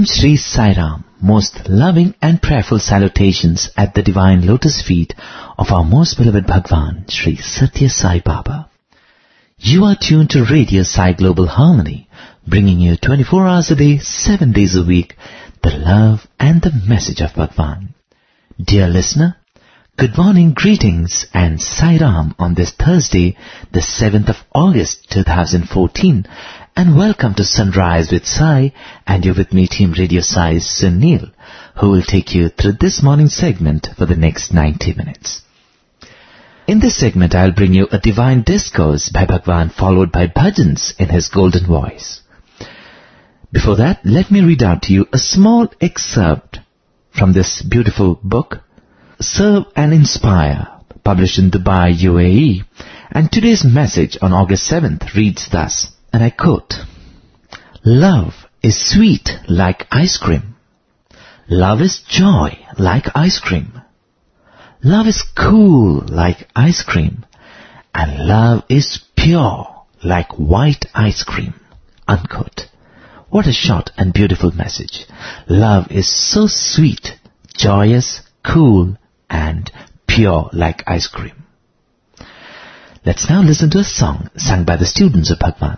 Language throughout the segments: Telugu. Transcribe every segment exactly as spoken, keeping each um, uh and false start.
Om Shri Sai Ram, most loving and prayerful salutations at the divine lotus feet of our most beloved Bhagwan, Shri Satya Sai Baba. You are tuned to Radio Sai Global Harmony, bringing you twenty-four hours a day, seven days a week, the love and the message of Bhagwan. Dear listener, good morning, greetings and Sai Ram on this Thursday, the seventh of August two thousand fourteen, and welcome to Sunrise with Sai, and you're with me, Team Radio Sai's Sunil, who will take you through this morning segment for the next ninety minutes. In this segment, I'll bring you a divine discourse by Bhagwan followed by bhajans in his golden voice. Before that, let me read out to you a small excerpt from this beautiful book, Serve and Inspire, published in Dubai, U A E, and today's message on August seventh reads thus, and I quote, "Love is sweet like ice cream. Love is joy like ice cream. Love is cool like ice cream. And love is pure like white ice cream." Unquote. What a short and beautiful message. Love is so sweet, joyous, cool, and pure like ice cream. Let's now listen to a song sung by the students of Bhagwan.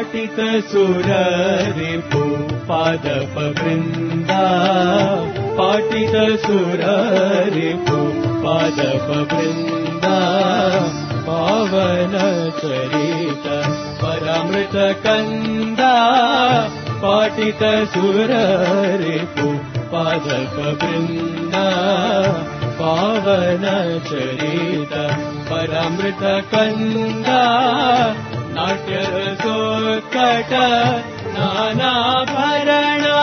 पाटित सुररिपु पादप वृंदा पाटित सुररिपु पादप वृंदा पावन चरित परामृत कंदा पाटित सुररिपु पादप वृंदा पावन चरित परामृत कंदा नाट्य रसोत्कट नाना भरणा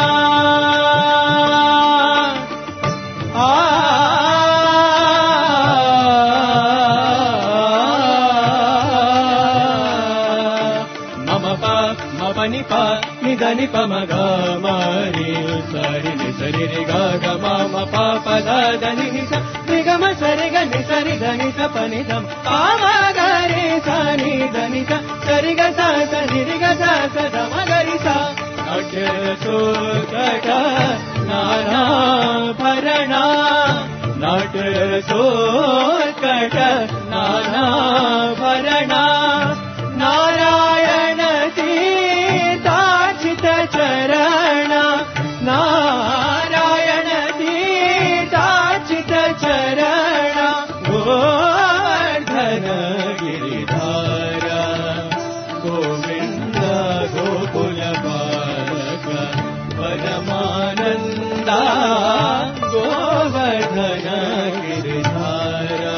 मनि प निधनि प मग मरि सरि नि सरि रि ग ग म म प प द ध नि नि स नि ग म सरि ग नि सरि ध नि स प नि ध प म ग रे स नि ध नि स सरि ग स स नि रि ग स स ध म ग रि स नाट्य रसोत्कट नाना भरणा नाट्य रसोत्कट नाना भरणा नारायण चरण नारायण दीदाचित चरण गोवर्धन गिरिधारा गोविंद गोकुल बालक Paramananda Govardhan गिरिधारा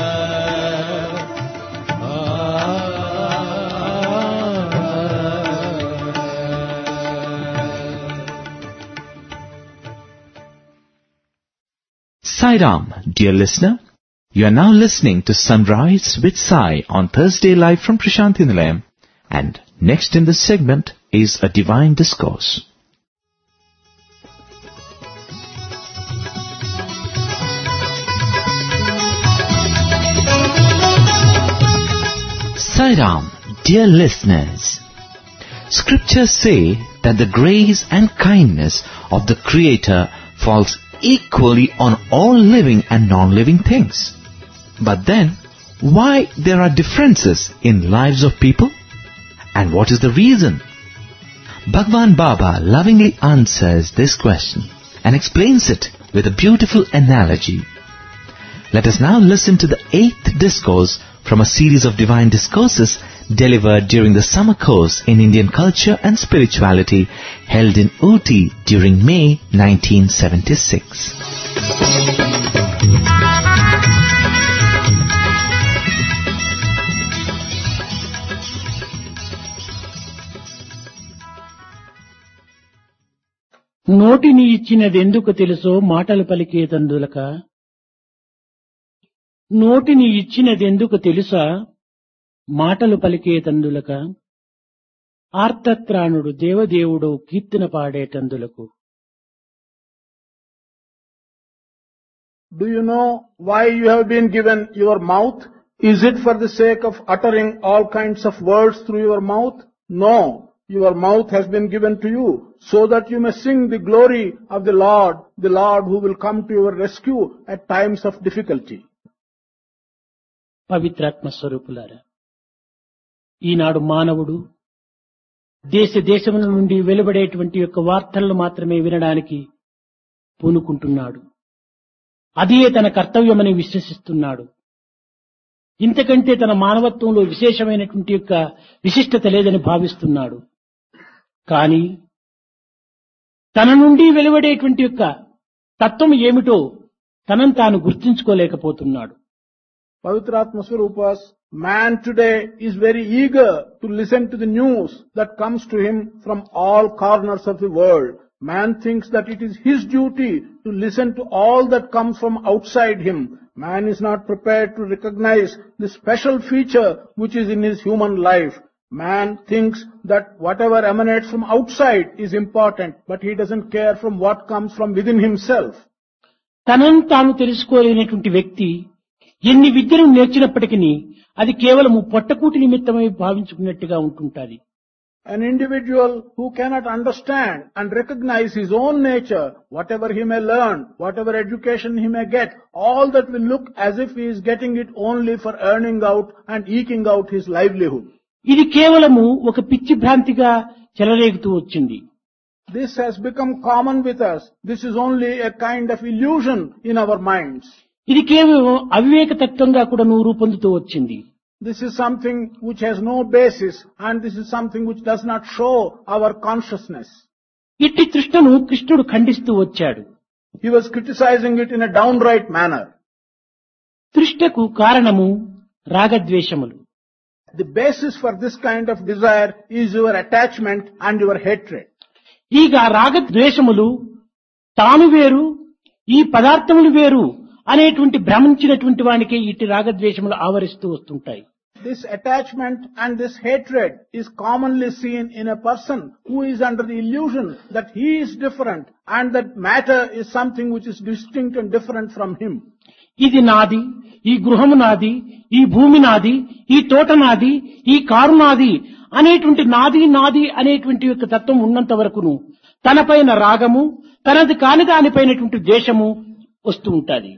Sai Ram, dear listener, you are now listening to Sunrise with Sai on Thursday live from Prashanthi Nilayam, and next in this segment is a divine discourse. Sai Ram, dear listeners, scriptures say that the grace and kindness of the Creator falls equally on all living and non-living things. But then, why there are differences in lives of people? And what is the reason? Bhagwan Baba lovingly answers this question and explains it with a beautiful analogy. Let us now listen to the eighth discourse from a series of divine discourses delivered during the summer course in Indian culture and spirituality held in Ooty during May nineteen seventy-six. నోటిని ఇచ్చినదెందుకు తెలుసో మాటలు పలికేదందులక నోటిని ఇచ్చినదెందుకు తెలుసా మాటలు పలికేతందులక ఆర్తత్రాణుడు దేవదేవుడు కీర్తన పాడేటందులకు. Do you know why you have been given your mouth? Is it for the sake of uttering all kinds of words through your mouth? No. Your mouth has been given to you so that you may sing the glory of the Lord, the Lord who will come to your rescue at times of difficulty. పవిత్రాత్మ స్వరూపులారా, ఈనాడు మానవుడు దేశ దేశముల నుండి వెలువడేటువంటి యొక్క వార్తలను మాత్రమే వినడానికి పూనుకుంటున్నాడు. అదే తన కర్తవ్యమని విశ్వసిస్తున్నాడు. ఇంతకంటే తన మానవత్వంలో విశేషమైనటువంటి యొక్క విశిష్టత లేదని భావిస్తున్నాడు. కానీ తన నుండి వెలువడేటువంటి యొక్క తత్వం ఏమిటో తనను తాను గుర్తించుకోలేకపోతున్నాడు. Pavitratma Swarupas, man today is very eager to listen to the news that comes to him from all corners of the world. Man thinks that it is his duty to listen to all that comes from outside him. Man is not prepared to recognize the special feature which is in his human life. Man thinks that whatever emanates from outside is important, but he doesn't care from what comes from within himself. తనను తాను తెలుసుకోలేనటువంటి వ్యక్తి ఎన్ని విద్యను నేర్చినప్పటికీ అది కేవలం పొట్టకూటి నిమిత్తమై భావించుకున్నట్టుగా ఉంటుంటుంది. An individual who cannot understand and recognize his own nature, whatever he may learn, whatever education he may get, all that will look as if he is getting it only for earning out and eking out his livelihood. ఇది కేవలము ఒక పిచ్చి భ్రాంతిగా చెలరేగుతూ వచ్చింది. This has become common with us. This is only a kind of illusion in our minds. ఇది కేవలం అవివేక తత్వంగా కూడా రూపొందుతూ వచ్చింది. This is something which has no basis, and this is something which does not show our consciousness. ఇట్టి తృష్ణను కృష్ణుడు ఖండిస్తూ వచ్చాడు. He was criticizing it in a downright manner. తృష్ణకు కారణము రాగద్వేషములు. The basis for this kind of desire is your attachment and your hatred. ಈಗ రాగద్వేషములు తాను వేరు, ఈ పదార్థములు వేరు అనేటువంటి భ్రమించినటువంటి వానికి ఇట్టి రాగద్వేషములు ఆవరిస్తూ వస్తుంటాయి. This attachment and this hatred is commonly seen in a person who is under the illusion that he is different and that matter is something which is distinct and different from him. ఇది నాది, ఈ గృహము నాది, ఈ భూమి నాది, ఈ తోట నాది, ఈ కారు నాది అనేటువంటి నాది నాది అనేటువంటి యొక్క తత్వం ఉన్నంత వరకును తనపైన రాగము, తనది కాని దానిపైనటువంటి ద్వేషము వస్తూ ఉంటుంది.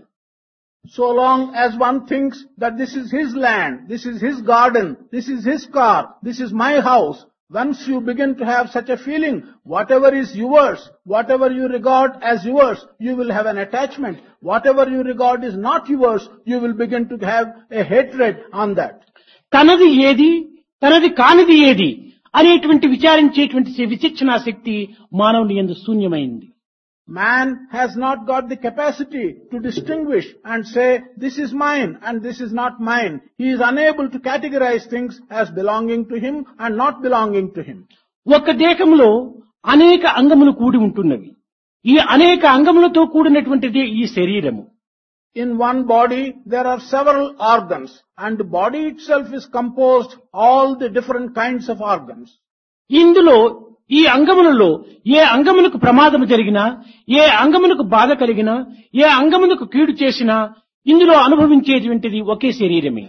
So long as one thinks that this is his land, this is his garden, this is his car, this is my house, once you begin to have such a feeling, whatever is yours, whatever you regard as yours, you will have an attachment. Whatever you regard is not yours, you will begin to have a hatred on that. తనది ఏది, తనది కానిది ఏది అనేటువంటి విచారించేటువంటి విచక్షణా శక్తి మానవుని యందు శూన్యమైంది. Man has not got the capacity to distinguish and say, this is mine and this is not mine. He is unable to categorize things as belonging to him and not belonging to him. ఒక దేహంలో అనేక అంగములు కూడి ఉంటున్నవి. ఈ అనేక అంగములతో కూడినటువంటిది ఈ శరీరము. In one body there are several organs, and the body itself is composed all the different kinds of organs. ఇందులో ఈ అంగములలో ఏ అంగమునకు ప్రమాదము జరిగినా, ఏ అంగమునకు బాధ కలిగినా, ఏ అంగమునకు కీడు చేసినా ఇందులో అనుభవించేటువంటిది ఒకే శరీరమే.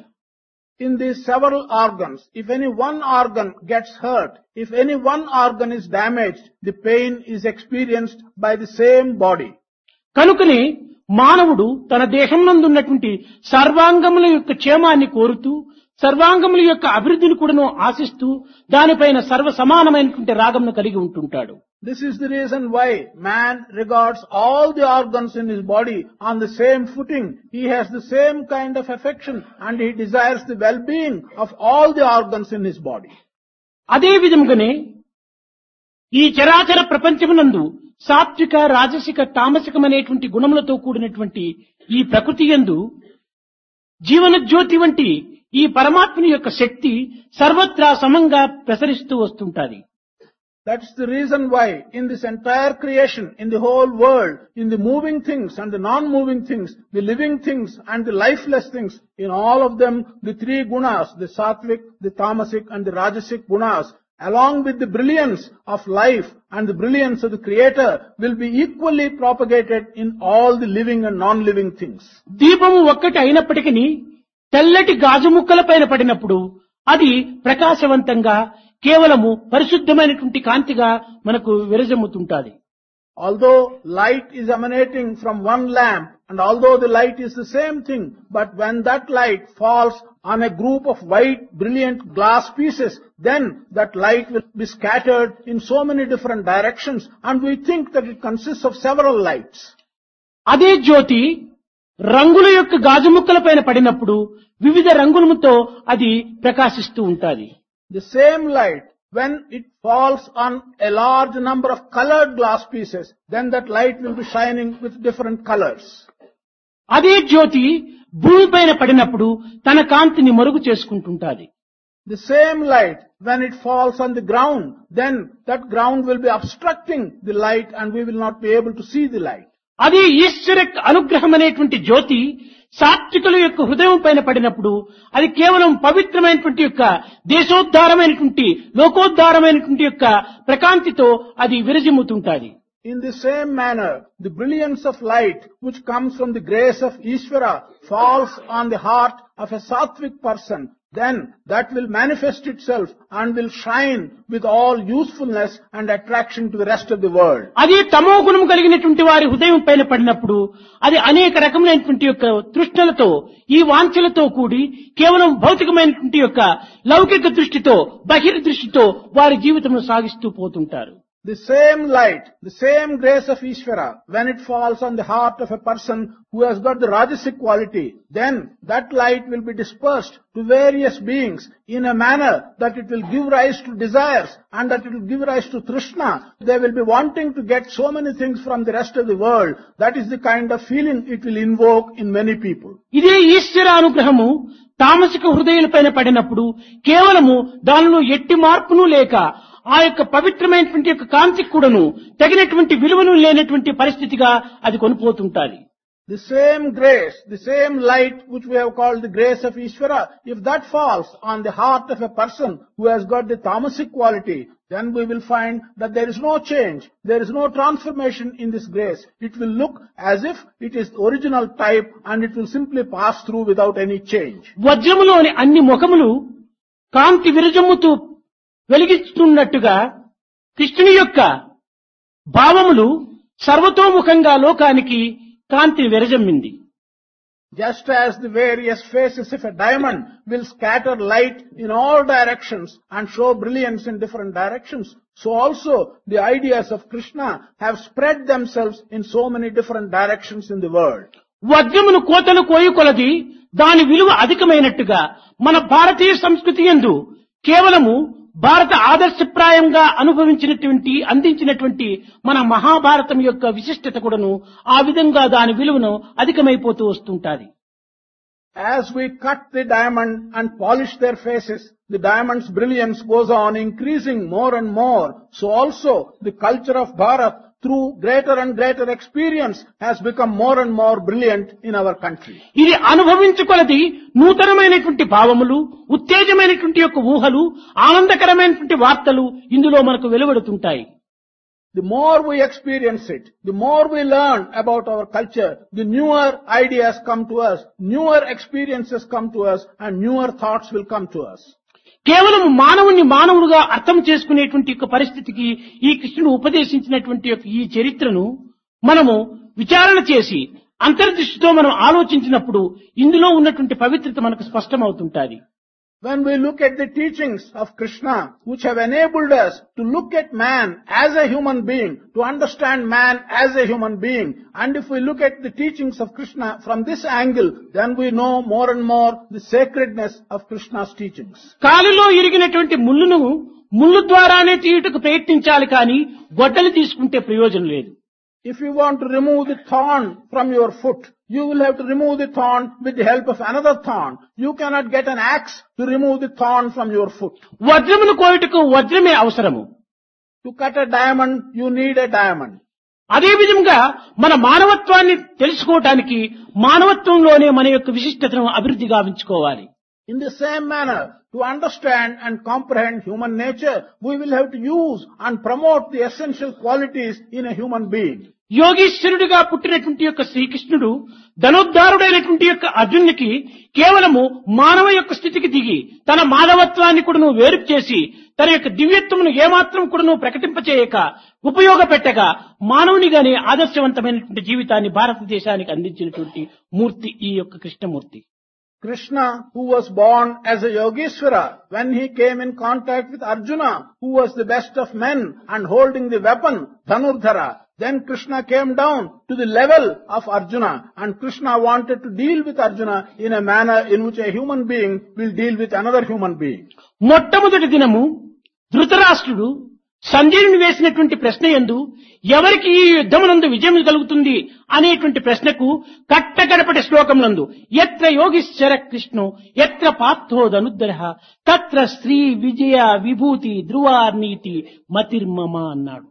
In these several organs, if any one organ gets hurt, if any one organ is damaged, the pain is experienced by the same body. కనుకనే మానవుడు తన దేహంనందు ఉన్నటువంటి సర్వాంగముల యొక్క క్షేమాన్ని కోరుతూ, సర్వాంగముల యొక్క అభివృద్ధిని కూడాను ఆశిస్తూ దానిపైన సర్వ సమానమైనటువంటి రాగమును కలిగి ఉంటుంటాడు. This is the reason why man regards all the organs in his body on the same footing. He has the same kind of affection and he desires the well-being of all the organs in his body. అదే విధముగానే ఈ చరాచర ప్రపంచమునందు సాత్విక, రాజసిక, తామసికమైనటువంటి గుణములతో కూడినటువంటి ఈ ప్రకృతి యందు జీవన జ్యోతి వంటి ఈ పరమాత్మని యొక్క శక్తి సర్వత్రా సమంగా ప్రసరిస్తూ వస్తుంటాది. That's the reason why in this entire creation, in the whole world, in the moving things and the non-moving things, the living things and the lifeless things, in all of them, the three gunas, the sattvic, the tamasic and the rajasic gunas, along with the brilliance of life and the brilliance of the Creator, will be equally propagated in all the living and non-living things. దీపము ఒక్కటి అయినప్పటికీ తెల్లటి గాజు ముక్కల పైన పడినప్పుడు అది ప్రకాశవంతంగా కేవలము పరిశుద్ధమైనటువంటి కాంతిగా మనకు విరజమ్ముతుంటాది. Although light is emanating from one lamp, and although the light is the same thing, but when that light falls on a group of white, brilliant glass pieces, then that light will be scattered in so many different directions, and we think that it consists of several lights. అదే జ్యోతి రంగుల యొక్క గాజు ముక్కల పైన పడినప్పుడు వివిధ రంగులతో అది ప్రకాశిస్తూ ఉంటాది. The same light, when it falls on a large number of colored glass pieces, then that light will be shining with different colors. అదే జ్యోతి భూమి పైన పడినప్పుడు తన కాంతిని మరుగు చేసుకుంటుంటాది. The same light, when it falls on the ground, then that ground will be obstructing the light and we will not be able to see the light. అదే ఈశ్వర అనుగ్రహం అనేటువంటి జ్యోతి సాత్వికుల యొక్క హృదయం పైన పడినప్పుడు అది కేవలం పవిత్రమైనటువంటి యొక్క దేశోద్ధారమైనటువంటి లోకోద్ధారమైనటువంటి యొక్క ప్రకాంతితో అది విరజిమ్ముతుంటాది. In the same manner, the brilliance of light which comes from the grace of Ishvara falls on the heart of a sattvic person, then that will manifest itself and will shine with all usefulness and attraction to the rest of the world. అది తమో గుణం కలిగినటువంటి వారి హృదయం పైన పడినప్పుడు అది అనేక రకమైనటువంటి యొక్క తృష్ణలతో ఈ వాంఛలతో కూడి కేవలం భౌతికమైనటువంటి యొక్క లౌకిక దృష్టితో బహిర్దృష్టితో వారి జీవితం సాగిస్తూ పోతుంటారు. The same light, the same grace of Ishvara, when it falls on the heart of a person who has got the Rajasic quality, then that light will be dispersed to various beings in a manner that it will give rise to desires and that it will give rise to Trishna. They will be wanting to get so many things from the rest of the world. That is the kind of feeling it will invoke in many people. ఇదే ఈశ్వర అనుగ్రహము తామసిక హృదయాలపైన పడినప్పుడు కేవలము దానిలో ఎట్టి మార్పును లేక ఆ యొక్క పవిత్రమైనటువంటి యొక్క కాంతికి కూడాను తగినటువంటి విలువను లేనటువంటి పరిస్థితిగా అది కొనిపోతుంటాది. The same grace, the same light which we have called the grace of Ishvara, if that falls on the heart of a person who has got the tamasic quality, then we will find that there is no change, there is no transformation in this grace. It will look as if it is the original type and it will simply pass through without any change. వజ్రములోని అన్ని ముఖములు కాంతి విరజమ్ముతూ వెలిగిస్తున్నట్టుగా కృష్ణుని యొక్క భావములు సర్వతోముఖంగా లోకానికి కాంతిని విరజమ్మింది. Just as the various faces of a diamond will scatter light in all directions and show brilliance in different directions, so also the ideas of Krishna have spread themselves in so many different directions in the world. వజ్రమును కోతలు కోయి కొలది దాని విలువ అధికమైనట్టుగా మన భారతీయ సంస్కృతి యందు కేవలము భారత ఆదర్శప్రాయంగా అనుభవించినటువంటి అందించినటువంటి మన మహాభారతం యొక్క విశిష్టత కూడాను ఆ విధంగా దాని విలువను అధికమైపోతూ వస్తుంటాది. As we cut the diamond and polish their faces, the diamond's brilliance goes on increasing more and more. So also the culture of Bharat, through greater and greater experience, has become more and more brilliant in our country. ఇది అనుభవించుకొలది నూతనమైనటువంటి భావములు, ఉత్తేజమైనటువంటి యొక్క ఊహలు, ఆనందకరమైనటువంటి వార్తలు ఇందులో మనకు వెలువడుతుంటాయి. The more we experience it, the more we learn about our culture, the newer ideas come to us, newer experiences come to us, and newer thoughts will come to us. కేవలం మానవుని మానవుడుగా అర్థం చేసుకునేటువంటి యొక్క పరిస్థితికి ఈ కృష్ణుడు ఉపదేశించినటువంటి యొక్క ఈ చరిత్రను మనము విచారణ చేసి అంతర్దృష్టితో మనం ఆలోచించినప్పుడు ఇందులో ఉన్నటువంటి పవిత్రత మనకు స్పష్టమవుతుంటాది. When we look at the teachings of Krishna, which have enabled us to look at man as a human being, to understand man as a human being, and if we look at the teachings of Krishna from this angle, then we know more and more the sacredness of Krishna's teachings. కాలులో ఇరిగినటువంటి ముళ్ళును ముళ్ళు ద్వారానే తీయుటకు ప్రయత్నించాలి కానీ గొడ్డలి తీసుకుంటే ప్రయోజనం లేదు. If you want to remove the thorn from your foot, you will have to remove the thorn with the help of another thorn. You cannot get an axe to remove the thorn from your foot. వజ్రమును కోయుటకు వజ్రమే అవసరము. To cut a diamond, you need a diamond. అదే విధంగా మన మానవత్వాన్ని తెలుసుకోవడానికి మానవత్వంలోనే మన యొక్క విశిష్టతను అభివృద్ధి గావించుకోవాలి. In the same manner, to understand and comprehend human nature, we will have to use and promote the essential qualities in a human being. యోగీశ్వరుడిగా పుట్టినటువంటి యొక్క శ్రీకృష్ణుడు ధనోద్ధారుడైనటువంటి యొక్క అర్జునునికి కేవలము మానవ యొక్క స్థితికి దిగి తన మానవత్వాన్ని కూడాను వేరు చేసి తన యొక్క దివ్యత్వమును ఏమాత్రం కూడాను ప్రకటింపచేయక ఉపయోగపెట్టగా మానవునిగానే ఆదర్శవంతమైనటువంటి జీవితాన్ని భారతదేశానికి అందించినటువంటి మూర్తి ఈ యొక్క Krishnamurthy. Krishna, who was born as a Yogeshwara, when he came in contact with Arjuna, who was the best of men and holding the weapon, Dhanurdhara, then Krishna came down to the level of Arjuna, and Krishna wanted to deal with Arjuna in a manner in which a human being will deal with another human being. మొట్టమొదటి దినము ధృతరాష్ట్రుడు సంజయుని వేసినటువంటి ప్రశ్న యందు ఎవరికి ఈ యుద్ధమునందు విజయం కలుగుతుంది అనేటువంటి ప్రశ్నకు కట్టకడపటి శ్లోకమునందు ఎత్ర యోగీశ్వర కృష్ణో ఎత్ర పార్థో ధనుర్ధరః తత్ర శ్రీ విజయ విభూతి ధ్రువార్నీతి మతిర్మమ అన్నాడు.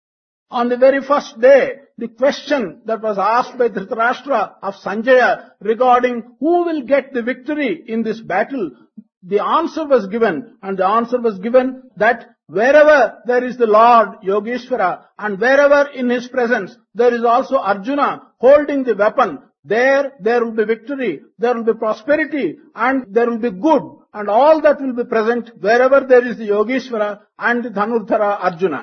On the very first day, the question that was asked by Dhritarashtra of Sanjaya regarding who will get the victory in this battle, the answer was given, and the answer was given that wherever there is the Lord Yogeshwara and wherever in his presence there is also Arjuna holding the weapon, there, there will be victory, there will be prosperity, and there will be good, and all that will be present wherever there is the Yogeshwara and the Dhanurdhara Arjuna.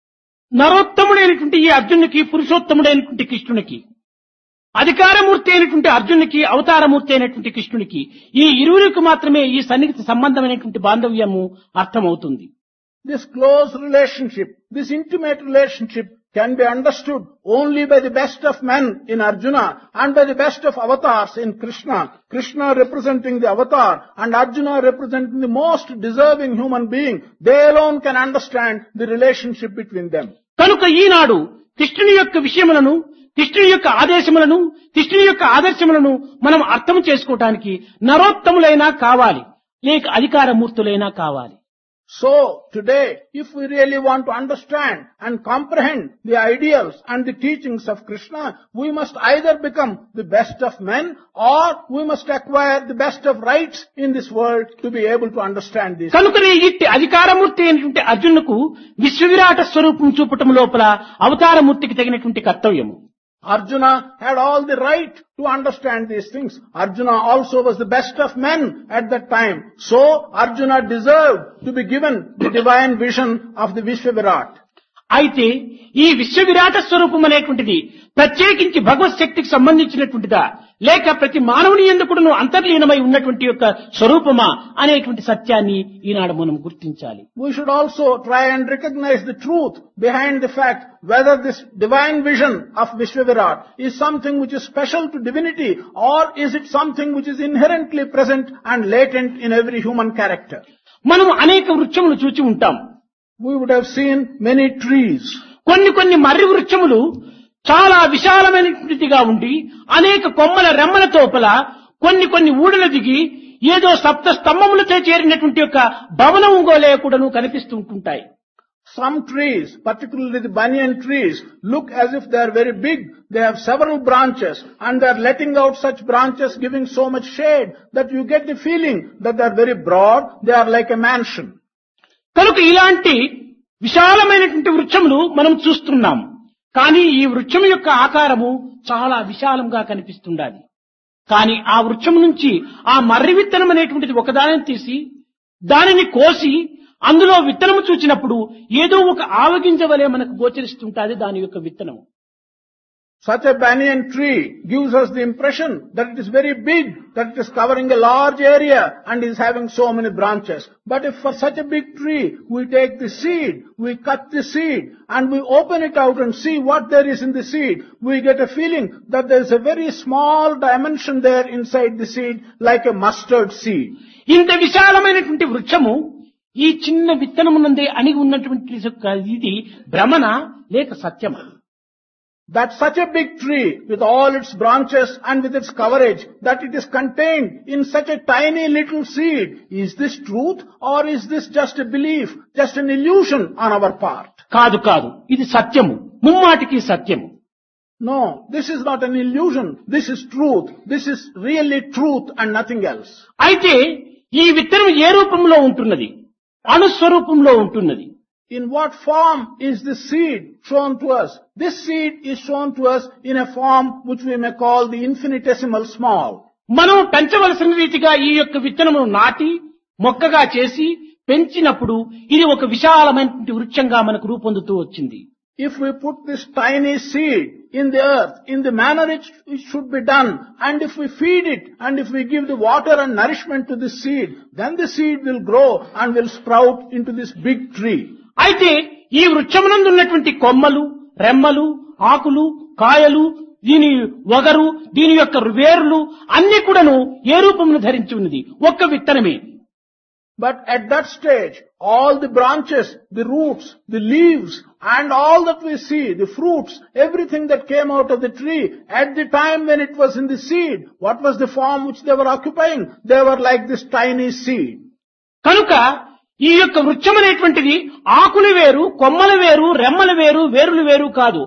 నరోత్తముడైనటువంటి ఈ అర్జునునికి, పురుషోత్తముడైనటువంటి కృష్ణునికి, అధికారమూర్తి అయినటువంటి అర్జునునికి, అవతారమూర్తి అయినటువంటి కృష్ణునికి, ఈ ఇరువురికి మాత్రమే ఈ సన్నిహిత సంబంధమైనటువంటి బాంధవ్యము అర్థమవుతుంది. This close relationship, this intimate relationship can be understood only by the best of men in Arjuna and by the best of avatars in Krishna. Krishna representing the avatar and Arjuna representing the most deserving human being. They alone can understand the relationship between them. కనుక ఈనాడు కృష్ణుని యొక్క విషయములను, కృష్ణుని యొక్క ఆదేశములను, కృష్ణుని యొక్క ఆదర్శములను మనం అర్థం చేసుకోవటానికి నరోత్తములైనా కావాలి, లేక అధికారమూర్తులైనా కావాలి. So, today, if we really want to understand and comprehend the ideals and the teachings of Krishna, we must either become the best of men or we must acquire the best of rights in this world to be able to understand this. కనుకనే ఇట్టి అధికారమూర్తి అయినటువంటి అర్జునుకు విశ్వవిరాట స్వరూపం చూపటం లోపల అవతారమూర్తికి తగినటువంటి కర్తవ్యము. Arjuna had all the right to understand these things. Arjuna also was the best of men at that time. So, Arjuna deserved to be given the divine vision of the Vishwavirat. అయితే ఈ విశ్వవిరాట స్వరూపం అనేటువంటిది ప్రత్యేకించి భగవత్ శక్తికి సంబంధించినటువంటిదా, లేక ప్రతి మానవుని యందు అంతర్లీనమై ఉన్నటువంటి యొక్క స్వరూపమా అనేటువంటి సత్యాన్ని ఈనాడు మనం గుర్తించాలి. We should also try and recognize the truth behind the fact whether this divine vision of Vishwavirat is something which is special to divinity or is it something which is inherently present and latent in every human character. మనం అనేక వృక్షములు చూచి ఉంటాం. We would have seen many trees. కొన్ని కొన్ని మర్రి వృక్షములు చాలా విశాలమైనటువంటిగా ఉండి అనేక కొమ్మల రెమ్మల తోపల కొన్ని కొన్ని ఊడల దిగి ఏదో సప్త స్తంభములతో చేరినటువంటి యొక్క భవనం గోలేయకూడను కనిపిస్తూ ఉంటుంటాయి. Some trees, particularly the banyan trees, look as if they are very big. They have several branches and they are letting out such branches giving so much shade that you get the feeling that they are very broad. They are like a mansion. కనుక ఇలాంటి విశాలమైనటువంటి వృక్షములు మనం చూస్తున్నాం. కానీ ఈ వృక్షం యొక్క ఆకారము చాలా విశాలంగా కనిపిస్తుండాలి. కానీ ఆ వృక్షం నుంచి ఆ మర్రి విత్తనం అనేటువంటిది ఒకదానిని తీసి దానిని కోసి అందులో విత్తనము చూచినప్పుడు ఏదో ఒక ఆవగింజ వలె మనకు గోచరిస్తుంటాది దాని యొక్క విత్తనము. Such a banyan tree gives us the impression that it is very big, that it is covering a large area and is having so many branches. But if for such a big tree we take the seed, we cut the seed and we open it out and see what there is in the seed, we get a feeling that there is a very small dimension there inside the seed like a mustard seed. ఇంత విశాలమైనటువంటి వృక్షము ఈ చిన్న విత్తనమునందే అణిగి ఉన్నటువంటి ఇది భ్రమణ లేక సత్యమా? That such a big tree with all its branches and with its coverage, that it is contained in such a tiny little seed. Is this truth or is this just a belief, just an illusion on our part? కాదు కాదు, ఇది సత్యము, ముమ్మాటికి సత్యము. No, this is not an illusion. This is truth. This is really truth and nothing else. అయితే ఈ విత్తనం ఏ రూపంలో ఉంటున్నది? అణుస్వరూపంలో ఉంటున్నది. In what form is this seed shown to us? This seed is shown to us in a form which we may call the infinitesimal small. మనం పెంచవలసిన రీతిగా ఈ యొక్క విత్తనమును నాటి మొక్కగా చేసి పెంచినప్పుడు ఇది ఒక విశాలమైనటువంటి వృక్షంగా మనకు రూపొందుతూ వచ్చింది. If we put this tiny seed in the earth, in the manner it, it should be done, and if we feed it, and if we give the water and nourishment to the seed, then the seed will grow and will sprout into this big tree. అయితే ఈ వృక్షమునందు ఉన్నటువంటి కొమ్మలు, రెమ్మలు, ఆకులు, కాయలు, దీని వగరు, దీని యొక్క వేర్లు అన్ని కూడాను ఏ రూపమును ధరించి ఉన్నది? ఒక్క విత్తనమే. But at that stage, all the branches, the roots, the leaves, and all that we see, the fruits, everything that came out of the tree, at the time when it was in the seed, what was the form which they were occupying? They were like this tiny seed. కనుక ఈ యొక్క వృక్షం అనేటువంటిది ఆకులు వేరు, కొమ్మలు వేరు, రెమ్మలు వేరు, వేరులు వేరు కాదు.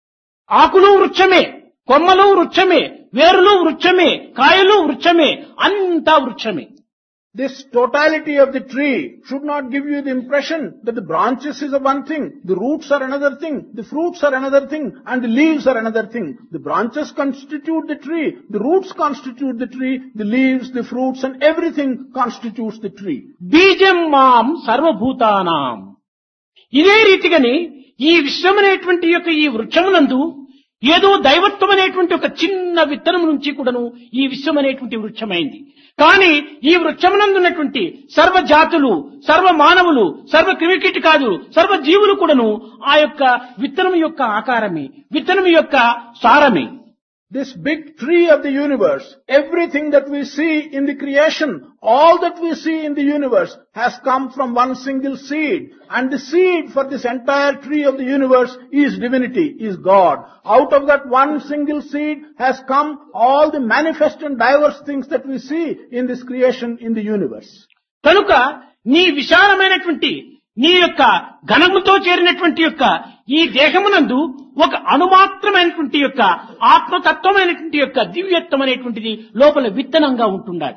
ఆకులు వృక్షమే, కొమ్మలు వృక్షమే, వేరులు వృక్షమే, కాయలు వృక్షమే, అంతా వృక్షమే. This totality of the tree should not give you the impression that the branches is a one thing, the roots are another thing, the fruits are another thing, and the leaves are another thing. The branches constitute the tree, the roots constitute the tree, the leaves, the fruits, and everything constitutes the tree. బీజం మాం సర్వభూతానాం. ఇదే రీతిగానే ఈ విశ్వమనేటువంటి యొక్క ఈ వృక్షమునందు ఏదో దైవత్వం అనేటువంటి ఒక చిన్న విత్తనం నుంచి కూడాను ఈ విశ్వం అనేటువంటి వృక్షమైంది. కానీ ఈ వృక్షమునందు ఉన్నటువంటి సర్వ జాతులు, సర్వ మానవులు, సర్వ క్రిమికీటకాదులు, సర్వ జీవులు కూడాను ఆ యొక్క విత్తనం యొక్క ఆకారమే, విత్తనం యొక్క సారమే. This big tree of the universe, everything that we see in the creation, all that we see in the universe has come from one single seed. And the seed for this entire tree of the universe is divinity, is God. Out of that one single seed has come all the manifest and diverse things that we see in this creation in the universe. కనుక నీ విశాలమైనటువంటి నీ యొక్క ఘనముతో చేరినటువంటి యొక్క ఈ దేహమునందు ఒక అణుమాత్రమైనటువంటి యొక్క ఆత్మతత్వమైనటువంటి యొక్క దివ్యత్వం అనేటువంటిది లోపల విత్తనంగా ఉంటుండాలి.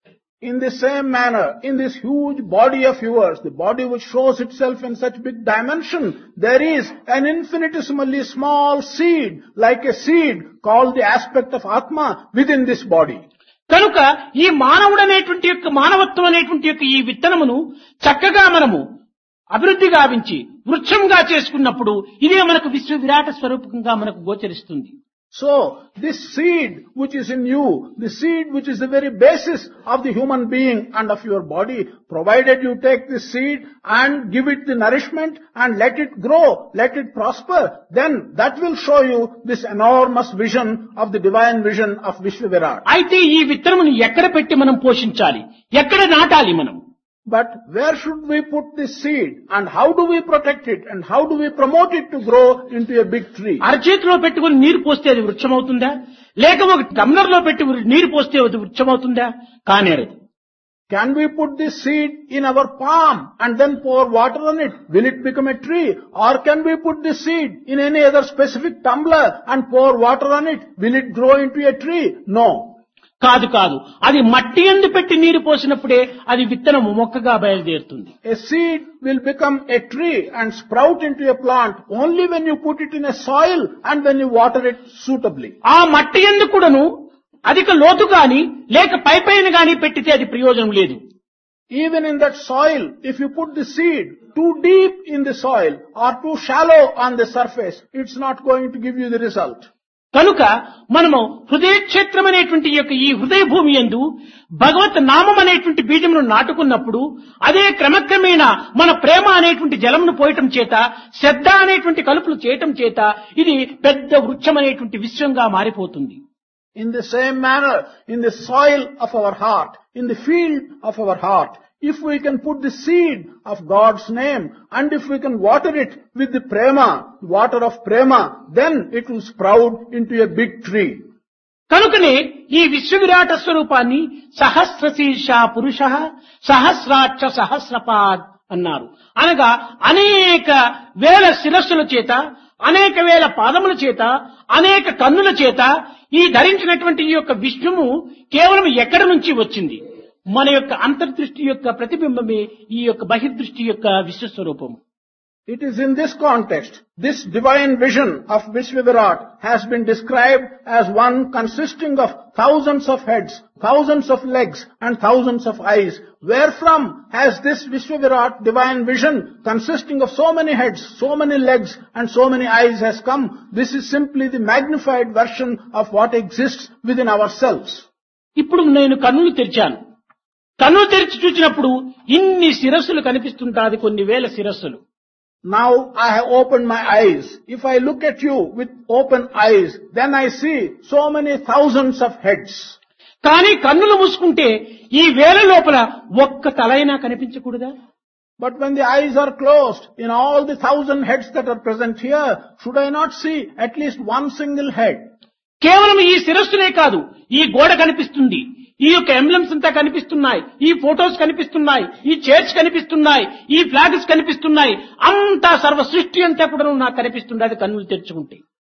In the same manner, in this huge body of yours, the body which shows itself in such big dimension, there is an infinitesimally small seed, like a seed called the aspect of Atma within this body. కనుక ఈ మానవుడు అనేటువంటి యొక్క మానవత్వం అనేటువంటి యొక్క ఈ విత్తనమును చక్కగా మనము అభివృద్ధి గావించి వృక్షంగా చేసుకున్నప్పుడు ఇదే మనకు విశ్వ విరాట స్వరూపంగా మనకు గోచరిస్తుంది. So, this seed which is in you, the seed which is the very basis of the human being and of your body, provided you take this seed and give it the nourishment and let it grow, let it prosper, then that will show you this enormous vision of the divine vision of Vishwavirat. అయితే ఈ విత్తనమును ఎక్కడ పెట్టి మనం పోషించాలి, ఎక్కడ నాటాలి మనం? But where should we put this seed and how do we protect it and how do we promote it to grow into a big tree? అరచేతిలో పెట్టుకుని నీరు పోస్తే అది వృక్షం అవుతుందా, లేక ఒక టమ్లర్ లో పెట్టి నీరు పోస్తే అది వృక్షం అవుతుందా? కానేరదు. Can we put this seed in our palm and then pour water on it? Will it become a tree? Or can we put this seed in any other specific tumbler and pour water on it? Will it grow into a tree? No. కాదు కాదు అది మట్టి యందు పెట్టి నీరు పోసినప్పుడే అది విత్తనము మొక్కగా బయలుదేరుతుంది. A seed will become a tree and sprout into a plant only when you put it in a soil and when you water it suitably. ఆ మట్టి యందు కూడాను అధిక లోతు గాని లేక పై పైన గాని పెట్టితే అది ప్రయోజనం లేదు. Even in that soil, if you put the seed too deep in the soil or too shallow on the surface, it's not going to give you the result. కనుక మనము హృదయ క్షేత్రం అనేటువంటి యొక్క ఈ హృదయ భూమి యందు భగవత్ నామం అనేటువంటి బీజమును నాటుకున్నప్పుడు అదే క్రమక్రమేణా మన ప్రేమ అనేటువంటి జలమును పోయటం చేత, శ్రద్ధ అనేటువంటి కలుపులు చేయటం చేత ఇది పెద్ద వృక్షం అనేటువంటి విశ్వంగా మారిపోతుంది. In the same manner, in the soil of our heart, in the field of our heart, if we can put the seed of God's name and if we can water it with the prema, water of prema, then it will sprout into a big tree. కనుకనే ఈ విశ్వవిరాట స్వరూపాన్ని సహస్రశీర్ష పురుష సహస్రాక్ష సహస్రపాద్ అన్నారు. అనగా అనేక వేల శిరస్సుల చేత, అనేక వేల పాదముల చేత, అనేక కన్నుల చేత ఈ ధరించినటువంటి ఈ యొక్క విష్ణువు కేవలం ఎక్కడి నుంచి వచ్చింది? మన యొక్క అంతర్దృష్టి యొక్క ప్రతిబింబమే ఈ యొక్క బహిర్దృష్టి యొక్క విశ్వస్వరూపము. It is in this context, this divine vision of Vishwavirat has been described as one consisting of thousands of heads, thousands of legs and thousands of eyes. Wherefrom has this Vishwavirat divine vision consisting of so many heads, so many legs and so many eyes has come? This is simply the magnified version of what exists within ourselves. ఇప్పుడు నేను కన్నులు తెరిచాను. కన్నులు తెరిచి చూసినప్పుడు ఇన్ని శిరస్సులు కనిపిస్తుంటాది, కొన్ని వేల శిరస్సులు. Now I have opened my eyes. If I look at you with open eyes, then I see so many thousands of heads. కానీ కన్నులు మూసుకుంటే ఈ వేల లోపల ఒక్క తలైనా కనిపించకూడదా? But when the eyes are closed, in all the thousand heads that are present here, should I not see at least one single head? కేవలం ఈ శిరస్సునే కాదు, ఈ గోడ కనిపిస్తుంది, ఈ యొక్క ఎంబ్లమ్స్ అంతా కనిపిస్తున్నాయి, ఈ ఫోటోస్ కనిపిస్తున్నాయి, ఈ చైర్స్ కనిపిస్తున్నాయి, ఈ ఫ్లాగ్స్ కనిపిస్తున్నాయి, అంతా సర్వ సృష్టి అంతా కూడా నాకు కనిపిస్తుంది అది కన్నులు తెరుచుకుంటే.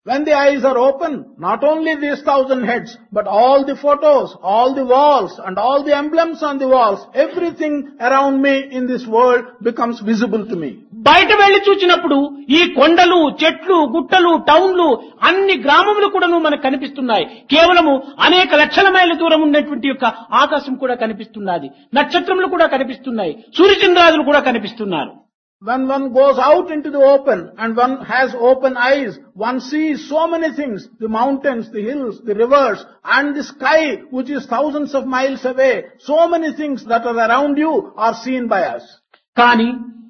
When the eyes are open, not only these thousand heads, but all the photos, all the walls, and all the emblems on the walls, everything around me in this world becomes visible to me. బయట వెళ్లి చూచినప్పుడు ఈ కొండలు, చెట్లు, గుట్టలు, టౌన్లు, అన్ని గ్రామములు కూడాను మనకు కనిపిస్తున్నాయి. కేవలము అనేక లక్షల మైళ్ళ దూరం ఉన్నటువంటి యొక్క ఆకాశం కూడా కనిపిస్తున్నది. నక్షత్రములు కూడా కనిపిస్తున్నాయి. సూర్యచంద్రాదులు కూడా కనిపిస్తున్నారు. When one goes out into the open and one has open eyes, one sees so many things, the mountains, the hills, the rivers, and the sky which is thousands of miles away. So many things that are around you are seen by us. కానీ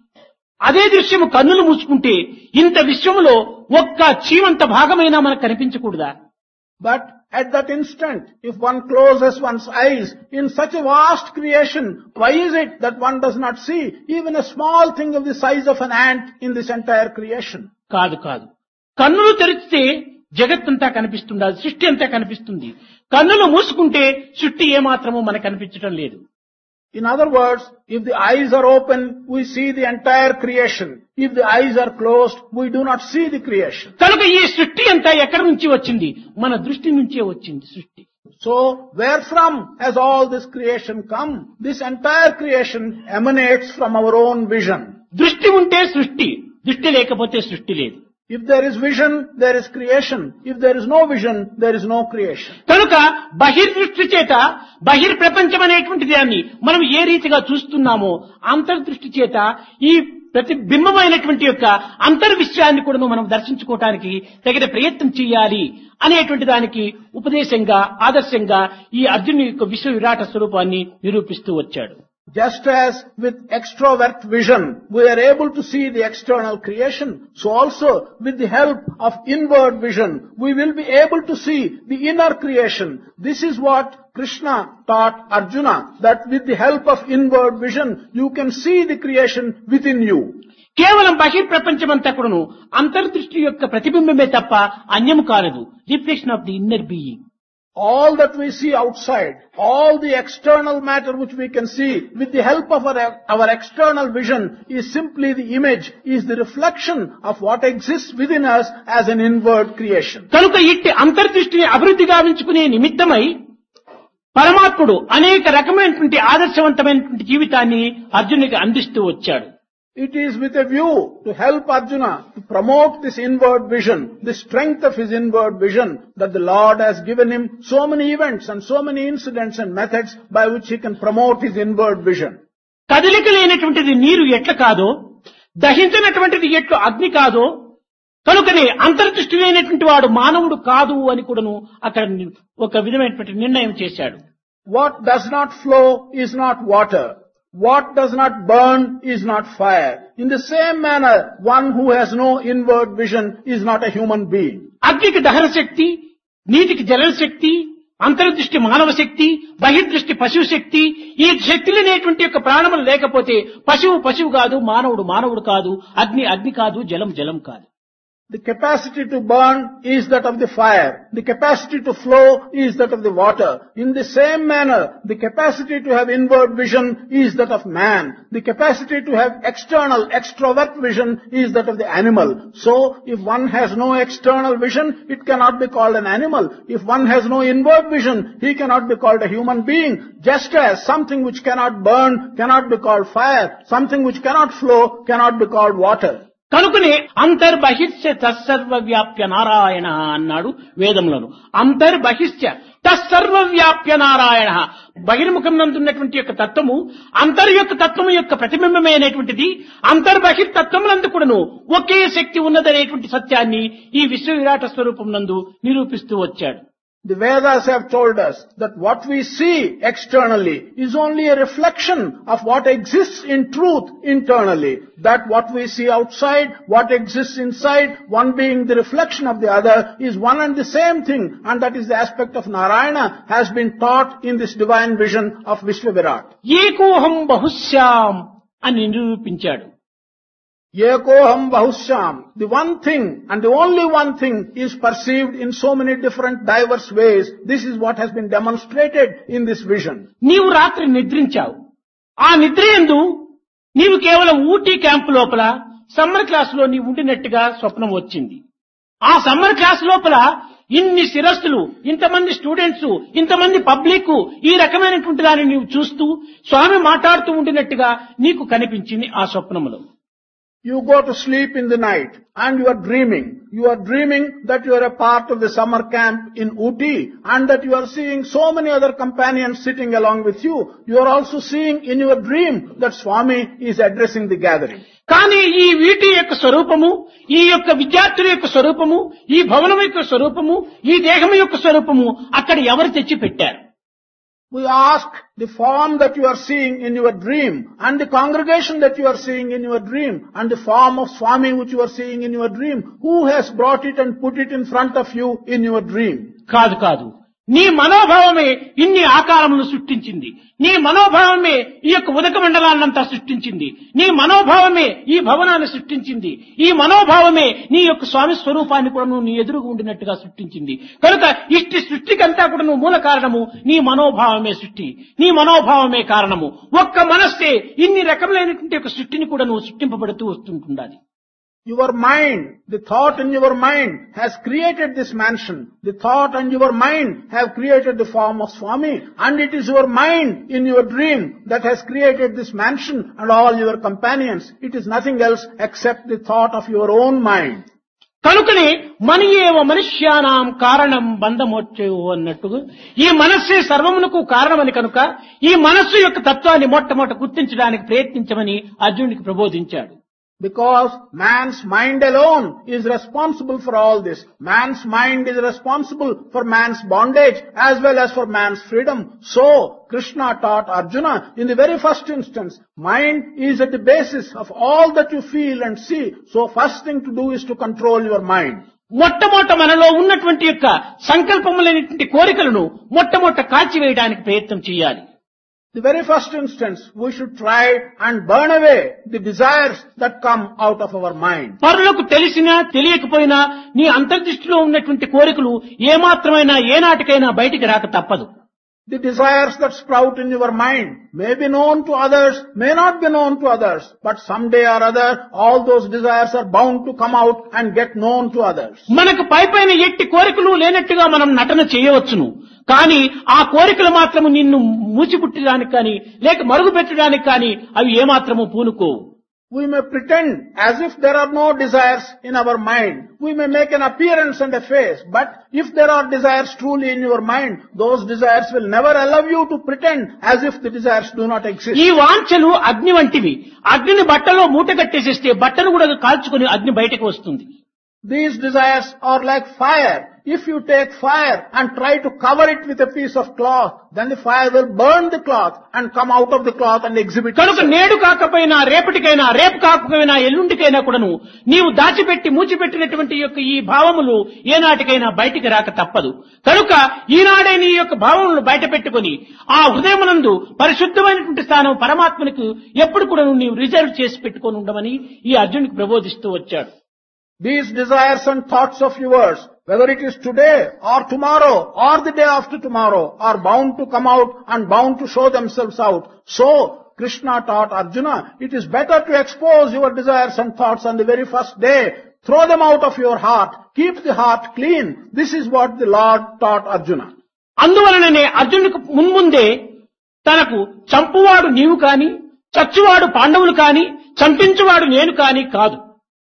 అదే దృశ్యము కన్నులు మూసుకుంటే ఇంత విశ్వములో ఒక్క చీమంత భాగమైనా మనకు కనిపించకూడదా? But at that instant, if one closes one's eyes in such a vast creation, why is it that one does not see even a small thing of the size of an ant in this entire creation? కాదు కాదు కన్నులు తెరిస్తే జగత్తంతా కనిపిస్తుంది, సృష్టి అంతా కనిపిస్తుంది. కన్నులు మూసుకుంటే సృష్టి ఏమాత్రమూ మనకు కనిపించడం లేదు. In other words, if the eyes are open, we see the entire creation. If the eyes are closed, we do not see the creation. కనుక ఈ సృష్టి అంతా ఎక్కడి నుంచి వచ్చింది? మన దృష్టి నుంచే వచ్చింది సృష్టి. So, where from has all this creation come? This entire creation emanates from our own vision. దృష్టి ఉంటే సృష్టి, దృష్టి లేకపోతే సృష్టి లేదు. If there is vision, there is creation. If there is no vision, there is no creation. కనుక బహిర్దృష్టి చేత బహిర్ ప్రపంచం అనేటువంటి దాన్ని మనం ఏ రీతిగా చూస్తున్నామో అంతర్దృష్టి చేత ఈ ప్రతిబింబమైనటువంటి యొక్క అంతర్విశ్వాన్ని కూడా మనం దర్శించుకోవటానికి తగిన ప్రయత్నం చేయాలి అనేటువంటి దానికి ఉపదేశంగా, ఆదర్శంగా ఈ అర్జునుని యొక్క విశ్వ విరాట స్వరూపాన్ని నిరూపిస్తూ వచ్చాడు. Just as with extrovert vision we are able to see the external creation, so also with the help of inward vision we will be able to see the inner creation. This is what Krishna taught Arjuna, that with the help of inward vision you can see the creation within you. కేవలం బహిర్ ప్రపంచమంతా కూడాను అంతర్దృష్టి యొక్క ప్రతిబింబమే తప్ప అన్యము కాలేదు. Reflection of the inner being. All that we see outside, all the external matter which we can see with the help of our, our external vision is simply the image, is the reflection of what exists within us as an inward creation. కనుక ఇట్టి అంతర్దృష్టిని అభివృద్ధి గావించుకునే నిమిత్తమై పరమాత్ముడు అనేక రకమైనటువంటి ఆదర్శవంతమైనటువంటి జీవితాన్ని అర్జునుడికి అందిస్తూ వచ్చాడు. It is with a view to help Arjuna to promote this inward vision, the strength of his inward vision, that the Lord has given him so many events and so many incidents and methods by which he can promote his inward vision. కదలిక లేనటువంటిది నీరు ఎట్ల కాదో, దహించినటువంటిది ఎట్లు అగ్ని కాదో, కనుకనే అంతర్దృష్టి లేనటువంటి వాడు మానవుడు కాదు అని కూడాను అక్కడ ఒక విధమైనటువంటి నిర్ణయం చేశాడు. What does not flow is not water. What does not burn is not fire. In the same manner, one who has no inward vision is not a human being. అగ్నికి దహన శక్తి, నీటికి జల శక్తి, అంతర్దృష్టి మానవ శక్తి, బహిర్దృష్టి పశువు శక్తి, ఈ శక్తులు అనేటువంటి యొక్క ప్రాణములు లేకపోతే పశువు పశువు కాదు, మానవుడు మానవుడు కాదు, అగ్ని అగ్ని కాదు, జలం జలం కాదు. The capacity to burn is that of the fire. The capacity to flow is that of the water. In the same manner, the capacity to have inward vision is that of man. The capacity to have external, extrovert vision is that of the animal. So, if one has no external vision, it cannot be called an animal. If one has no inward vision, he cannot be called a human being. Just as something which cannot burn cannot be called fire, something which cannot flow cannot be called water. కనుకనే అంతర్బహిష్య తస్సర్వవ్యాప్య నారాయణ అన్నాడు వేదంలోను. అంతర్బహిష్య తస్సర్వవ్యాప్య నారాయణ. బహిర్ముఖం నందున్నటువంటి యొక్క తత్వము అంతర్ యొక్క తత్వము యొక్క ప్రతిబింబమే అనేటువంటిది, అంతర్బహిర్ తత్వములందు కూడాను ఒకే శక్తి ఉన్నదనేటువంటి సత్యాన్ని ఈ విశ్వ విరాట స్వరూపం నందు నిరూపిస్తూ వచ్చాడు. The Vedas have told us that what we see externally is only a reflection of what exists in truth internally. That what we see outside, what exists inside, one being the reflection of the other, is one and the same thing, and that is the aspect of Narayana has been taught in this divine vision of Vishwavirat. ఏకోహం బహుశ్యాం అని నిరూపించాడు. Yekoham Bahusyam. The one thing and the only one thing is perceived in so many different diverse ways. This is what has been demonstrated in this vision. నీవు రాత్రి నిద్రించావు. ఆ నిద్రయందు నీవు కేవలం ఊటీ క్యాంపు లోపల సమ్మర్ క్లాసులో నీవు ఉండినట్టుగా స్వప్నం వచ్చింది. ఆ సమ్మర్ క్లాస్ లోపల ఇన్ని శిరస్సులు, ఇంతమంది స్టూడెంట్స్, ఇంతమంది పబ్లిక్ ఈ రకమైనటువంటి దాన్ని నీవు చూస్తూ స్వామి మాట్లాడుతూ ఉండినట్టుగా నీకు కనిపించింది ఆ స్వప్నములో. You go to sleep in the night and you are dreaming. You are dreaming that you are a part of the summer camp in Ooty and that you are seeing so many other companions sitting along with you. You are also seeing in your dream that Swami is addressing the gathering. కానీ ఈ వీటి యొక్క స్వరూపము, ఈ యొక్క విద్యార్థుల యొక్క స్వరూపము, ఈ భవనం యొక్క స్వరూపము, ఈ దేహం యొక్క స్వరూపము అక్కడ ఎవరు తెచ్చి పెట్టారు? We ask the form that you are seeing in your dream and the congregation that you are seeing in your dream and the form of Swami which you are seeing in your dream, who has brought it and put it in front of you in your dream? కాదు కాదు, నీ మనోభావమే ఇన్ని ఆకారములు సృష్టించింది. నీ మనోభావమే ఈ యొక్క ఉదక మండలాన్నంతా సృష్టించింది. నీ మనోభావమే ఈ భవనాన్ని సృష్టించింది. ఈ మనోభావమే నీ యొక్క స్వామి స్వరూపాన్ని కూడా నువ్వు నీ ఎదురుగా ఉండినట్టుగా సృష్టించింది. కనుక ఇష్టి సృష్టికంతా కూడా నువ్వు మూల కారణము నీ మనోభావమే సృష్టి, నీ మనోభావమే కారణము. ఒక్క మనస్సే ఇన్ని రకములైనటువంటి యొక్క సృష్టిని కూడా నువ్వు సృష్టింపబడుతూ వస్తుంటుండాలి. Your mind, the thought in your mind has created this mansion. The thought and your mind have created the form of Swami, and it is your mind in your dream that has created this mansion and all your companions. It is nothing else except the thought of your own mind. కనుకనే మనియేవ మనుష్యానాం కారణం బంధమోక్షయో అన్నట్టుగా ఈ మనస్సే సర్వమునకు కారణమని కనుక ఈ మనస్సు యొక్క తత్వాన్ని మొట్టమొదట గుర్తించడానికి ప్రయత్నించమని అర్జునుడికి ప్రబోధించాడు. Because man's mind alone is responsible for all this. Man's mind is responsible for man's bondage as well as for man's freedom. So, Krishna taught Arjuna in the very first instance, mind is at the basis of all that you feel and see. So, first thing to do is to control your mind. మొట్టమొదట మనలో ఉన్నటువంటి యొక్క సంకల్పములైనటువంటి కోరికలను మొట్టమొదట కాల్చివేయడానికి ప్రయత్నం చేయాలి. The very first instance, we should try and burn away the desires that come out of our mind. పరులకు తెలిసినా తెలియకపోయినా నీ అంతర్దృష్టిలో ఉన్నటువంటి కోరికలు ఏమాత్రమైనా ఏనాటికైనా బయటికి రాక తప్పదు. The desires that sprout in your mind may be known to others, may not be known to others, but someday or other, all those desires are bound to come out and get known to others. మనకు పై పైన ఎట్టి కోరికలు లేనట్టుగా మనం నటన చేయవచ్చును. కానీ ఆ కోరికలు మాత్రము నిన్ను మూచిపుట్టడానికి కానీ లేక మరుగు పెట్టడానికి కానీ అవి ఏమాత్రము పూనుకోవు. We may pretend as if there are no desires in our mind. We may make an appearance and a face, but if there are desires truly in your mind, those desires will never allow you to pretend as if the desires do not exist. ఈ వాంఛలు అగ్ని వంటివి. అగ్నిని బట్టలో మూట కట్టేసేస్తే బట్టను కూడా కాల్చుకొని అగ్ని బయటకు వస్తుంది. These desires are like fire. If you take fire and try to cover it with a piece of cloth, then the fire will burn the cloth and come out of the cloth and exhibit కనుక itself. నేడు కాకపోయినా రేపటికైనా రేపు కాకపోయినా ఎల్లుండికైనా కూడాను నీవు దాచిపెట్టి మూచిపెట్టినటువంటి యొక్క ఈ భావములు ఏనాటికైనా బయటికి రాక తప్పదు. కనుక ఈనాడే నీ యొక్క భావములను బయట పెట్టుకుని ఆ హృదయమునందు పరిశుద్ధమైనటువంటి స్థానం పరమాత్మనికి ఎప్పుడు కూడా నీవు రిజర్వ్ చేసి పెట్టుకొని ఉండమని ఈ అర్జునుడికి ప్రబోధిస్తూ వచ్చాడు. These desires and thoughts of yours, whether it is today or tomorrow or the day after tomorrow, are bound to come out and bound to show themselves out. So, Krishna taught Arjuna, it is better to expose your desires and thoughts on the very first day. Throw them out of your heart. Keep the heart clean. This is what the Lord taught Arjuna. అందువలననే అర్జునుడికి మున్ముందే తనకు చంపువాడు నీవు కాని, చచ్చువాడు పాండవులు కాని, చంపించువాడు నేను కాని కాదు.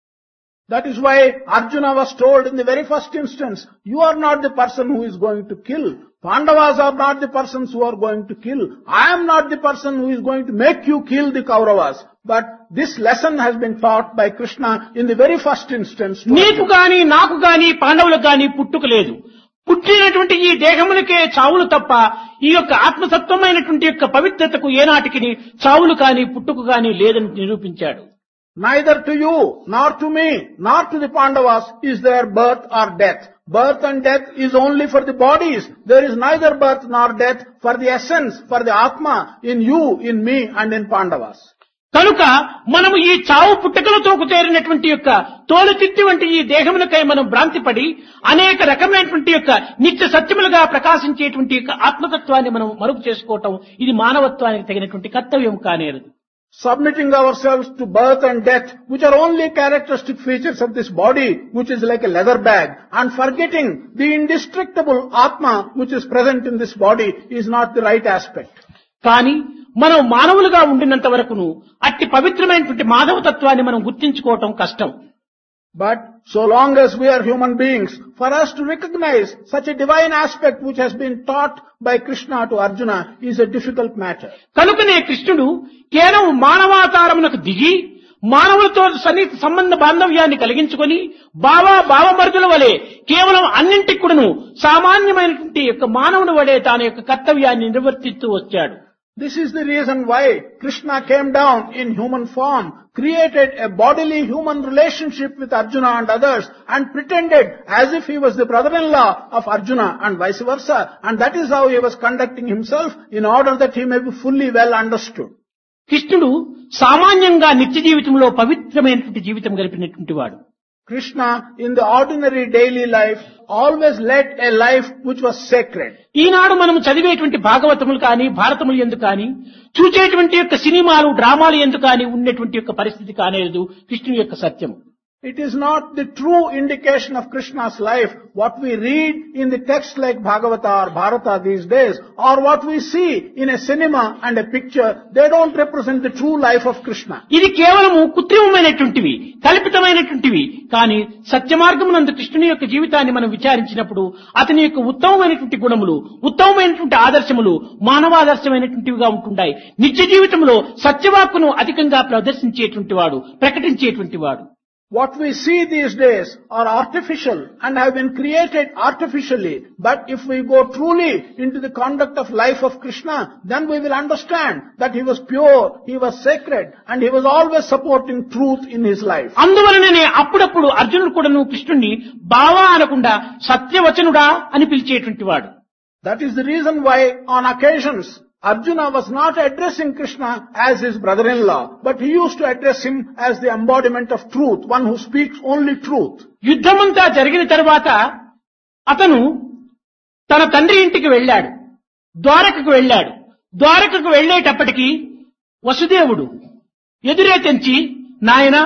That is why Arjuna was told in the very first instance, you are not the person who is going to kill. Pandavas are not the persons who are going to kill. I am not the person who is going to make you kill the Kauravas. But this lesson has been taught by Krishna in the very first instance. నీకు గాని నాకు గాని పాండవులకు గాని పుట్టుక లేదు. పుట్టినటువంటి ఈ దేహములకే చావులు తప్ప ఈ యొక్క ఆత్మసత్వమైనటువంటి యొక్క పవిత్రతకు ఏనాటికి చావులు కాని పుట్టుక గాని లేదని నిరూపించాడు. Neither to you, nor to me, nor to the Pandavas is there birth or death. Birth and death is only for the bodies. There is neither birth nor death for the essence, for the Atma, in you, in me and in Pandavas. కనుక మనము ఈ చావు పుట్టుకలతో చేరినటువంటి యొక్క తోలుతిత్తి వంటి ఈ దేహములకై మనం భ్రాంతిపడి అనేక రకమైనటువంటి యొక్క నిత్య సత్యములుగా ప్రకాశించేటువంటి యొక్క ఆత్మతత్వాన్ని మనం మరుగు చేసుకోవటం ఇది మానవత్వానికి తగినటువంటి కర్తవ్యం కానేరదు. submitting ourselves to birth and death, which are only characteristic features of this body, which is like a leather bag, and forgetting the indestructible Atma, which is present in this body, is not the right aspect. కానీ మనం మానవులుగా ఉండినంత వరకును అట్టి పవిత్రమైనటువంటి మానవ తత్వాన్ని మనం గుర్తించుకోవటం కష్టం. But so long as we are human beings, for us to recognize such a divine aspect which has been taught by Krishna to Arjuna is a difficult matter. కనుకనే కృష్ణుడు కేవలం మానవావతారమునకు దిగి మానవులతో సన్నిహిత సంబంధ బాంధవ్యాన్ని కలిగించుకొని బావా బావమరుదుల వలె కేవలం అన్నింటికి కూడాను సామాన్యమైనటువంటి యొక్క మానవుని వలె తాను యొక్క కర్తవ్యాన్ని నిర్వర్తిస్తూ వచ్చాడు. This is the reason why Krishna came down in human form, created a bodily human relationship with Arjuna and others, and pretended as if he was the brother-in-law of Arjuna and vice versa, and that is how he was conducting himself in order that he may be fully well understood. కృష్ణుడు సామాన్యంగా నిత్య జీవితంలో పవిత్రమైనటువంటి జీవితం గడిపినటువంటి వాడు. Krishna in the ordinary daily life always led a life which was sacred. ఈనాడు మనం చదివేటువంటి భాగవతములు కానీ భారతములు ఎందుకు కానీ చూచేటువంటి యొక్క సినిమాలు డ్రామాలు ఎందుకు కానీ ఉన్నటువంటి యొక్క పరిస్థితి కానేదు కృష్ణుని యొక్క సత్యం. It is not the true indication of Krishna's life, what we read in the text like Bhagavata or Bharata these days, or what we see in a cinema and a picture, they don't represent the true life of Krishna. ఇది కేవలము కృత్రిమమైనటువంటివి, కల్పితమైనటువంటివి. కానీ సత్య మార్గమునందు కృష్ణుని యొక్క జీవితాన్ని మనం విచారించినప్పుడు అతని యొక్క ఉత్తమమైనటువంటి గుణములు, ఉత్తమమైనటువంటి ఆదర్శములు మానవాదర్శమైనటువంటివిగా ఉంటున్నాయి. నిత్య జీవితంలో సత్యవాక్కును అధికంగా ప్రదర్శించేటువంటి వాడు, ప్రకటించేటువంటి వాడు. What we see these days are artificial and have been created artificially. But if we go truly into the conduct of life of Krishna, then we will understand that he was pure, he was sacred, and he was always supporting truth in his life. అందువలననే అప్పుడప్పుడు అర్జునుడు కూడాను కృష్ణుణ్ణి బావా అనకుండా సత్యవచనుడా అని పిలిచేటువంటి వాడు. That is the reason why on occasions Arjuna was not addressing Krishna as his brother-in-law, but he used to address him as the embodiment of truth, one who speaks only truth. యుద్ధమంతా జరిగిన తర్వాత అతను తన తండ్రి ఇంటికి వెళ్ళాడు, ద్వారకకు వెళ్ళాడు. ద్వారకకు వెళ్ళేటప్పటికి వసుదేవుడు ఎదురే తెంచి, నాయనా,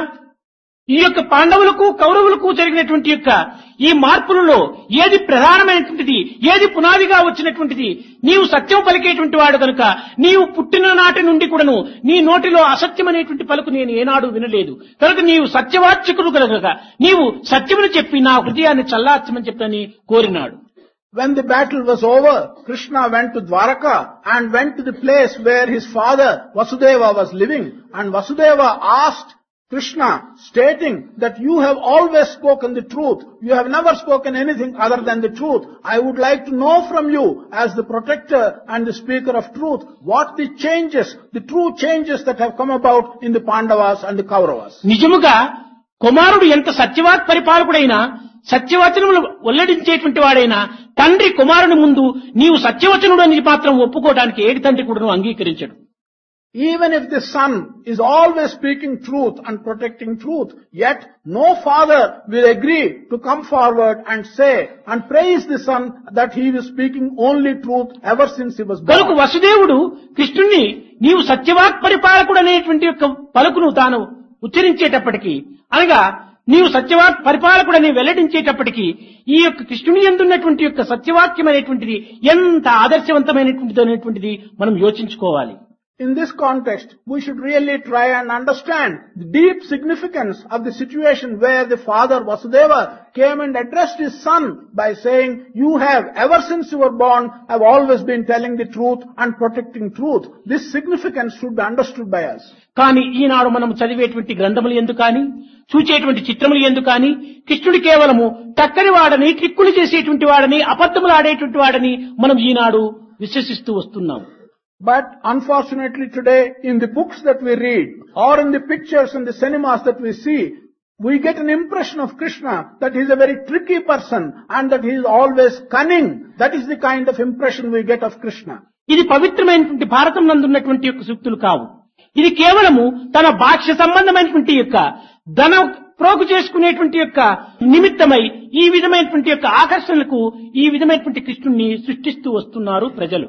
ఈ యొక్క పాండవులకు కౌరవులకు జరిగినటువంటి యొక్క ఈ మార్పులలో ఏది ప్రధానమైనటువంటిది, ఏది పునాదిగా వచ్చినటువంటిది, నీవు సత్యం పలికేటువంటి వాడు కనుక నీవు పుట్టిన నాటి నుండి కూడాను నీ నోటిలో అసత్యం అనేటువంటి పలుకు నేను ఏనాడు వినలేదు కనుక నీవు సత్యవాచకుడు కనుక నీవు సత్యమును చెప్పి నా హృదయాన్ని చల్లార్చమని చెప్పని కోరినాడు. When the battle was over, Krishna went to Dwaraka and went to the place where his father Vasudeva was living, and Vasudeva asked Krishna, stating that you have always spoken the truth. You have never spoken anything other than the truth. I would like to know from you, as the protector and the speaker of truth, what the changes, the true changes that have come about in the Pandavas and the Kauravas. నిజముగా కుమారుడు ఎంత సత్యవాక్ పరిపాలకుడైనా, సత్యవచనములు వెల్లడించేటువంటి వాడైనా తండ్రి కుమారుని ముందు నీవు సత్యవచనుడు అని మాత్రం ఒప్పుకోవడానికి ఏడు తండ్రి కూడా అంగీకరించడు. Even if the son is always speaking truth and protecting truth, yet no father will agree to come forward and say and praise the son that he was speaking only truth ever since he was born. కనుక వసుదేవుడు కృష్ణుణ్ణి నీవు సత్యవాక్ పరిపాలకుడు అనేటువంటి యొక్క పలుకును తాను ఉచ్చరించేటప్పటికీ, అనగా నీవు సత్యవాక్ పరిపాలకుడని వెల్లడించేటప్పటికీ ఈ యొక్క కృష్ణుని యందున్నటువంటి యొక్క సత్యవాక్యం అనేటువంటిది ఎంత ఆదర్శవంతమైనటువంటిది అనేటువంటిది మనం యోచించుకోవాలి. In this context, we should really try and understand the deep significance of the situation where the father Vasudeva came and addressed his son by saying, you have, ever since you were born, have always been telling the truth and protecting truth. This significance should be understood by us. కానీ ఈనాడు మనం చదివేటువంటి గ్రంథములు ఎందుకు కానీ, చూచేటువంటి చిత్రములు ఎందుకు కానీ కృష్ణుడు కేవలము టక్కరి వాడని, ట్రిక్కులు చేసేటువంటి వాడని, అబద్ధములు ఆడేటువంటి వాడని మనం ఈనాడు విశ్వసిస్తూ వస్తున్నాం. But unfortunately today, in the books that we read, or in the pictures and the cinemas that we see, we get an impression of Krishna that he is a very tricky person and that he is always cunning. That is the kind of impression we get of Krishna. ఇది పవిత్రమైనటువంటి భారతం నందున్నటువంటి యొక్క సూక్తులు కావు. ఇది కేవలము తన భాష్య సంబంధమైనటువంటి యొక్క ధన ప్రోగు చేసుకునేటువంటి యొక్క నిమిత్తమై ఈ విధమైనటువంటి యొక్క ఆకర్షణలకు ఈ విధమైనటువంటి కృష్ణుణ్ణి సృష్టిస్తూ వస్తున్నారు ప్రజలు.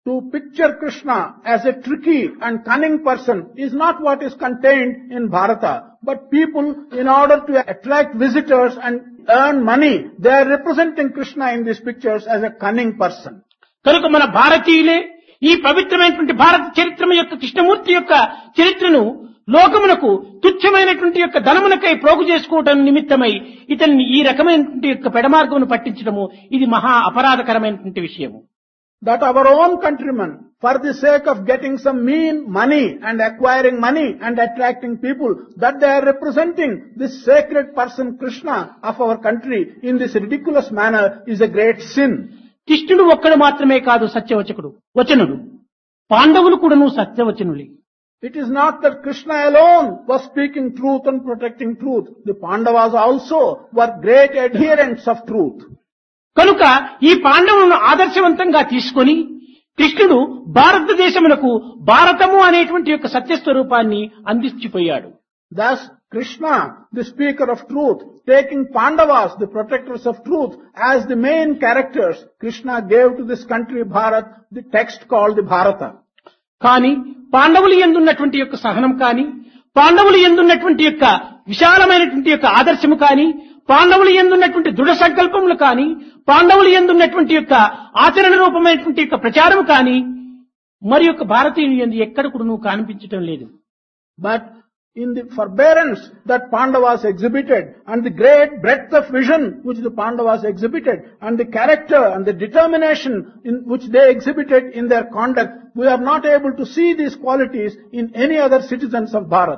To picture Krishna as a tricky and cunning person is not what is contained in Bharata. But people, in order to attract visitors and earn money, they are representing Krishna in these pictures as a cunning person. కనుక మన భారతీయులే ఈ పవిత్రమైనటువంటి భారత చరిత్ర యొక్క కృష్ణమూర్తి యొక్క చరిత్రను లోకమునకు తుచ్చమైనటువంటి యొక్క ధనమునకై ప్రోగు చేసుకోవడం నిమిత్తమై ఇతన్ని ఈ రకమైనటువంటి యొక్క పెడమార్గమును పట్టించడము ఇది మహా అపరాధకరమైనటువంటి విషయము. That our own countrymen, for the sake of getting some mean money and acquiring money and attracting people, that they are representing this sacred person Krishna of our country in this ridiculous manner is a great sin. కృష్ణుడు ఒక్కడు మాత్రమే కాదు సత్యవచకుడు వచనుడు, పాండవులు కూడాను సత్యవచనులే. It is not that Krishna alone was speaking truth and protecting truth. The Pandavas also were great adherents of truth. కనుక ఈ పాండవులను ఆదర్శవంతంగా తీసుకొని కృష్ణుడు భారతదేశమునకు భారతము అనేటువంటి యొక్క సత్యస్వరూపాన్ని అందించిపోయాడు. Thus Krishna, the speaker of truth, taking Pandavas, the protectors of truth, as the main characters, Krishna gave to this country Bharat the text called the Bharata. కానీ పాండవులు యందున్నటువంటి యొక్క సహనం కానీ, పాండవులు యందున్నటువంటి యొక్క విశాలమైనటువంటి యొక్క ఆదర్శము కానీ, పాండవులు యందున్నటువంటి దృఢ సంకల్పములు కానీ, పాండవులు యందున్నటువంటి యొక్క ఆచరణ రూపమైనటువంటి యొక్క ప్రచారం కానీ మరి యొక్క భారతీయుని యందు ఎక్కడ కూడా నువ్వు కనిపించటం లేదు. But in the forbearance that Pandavas exhibited and the great breadth of vision which the Pandavas exhibited and the character and the determination in which they exhibited in their conduct, we are not able to see these qualities in any other citizens of Bharat.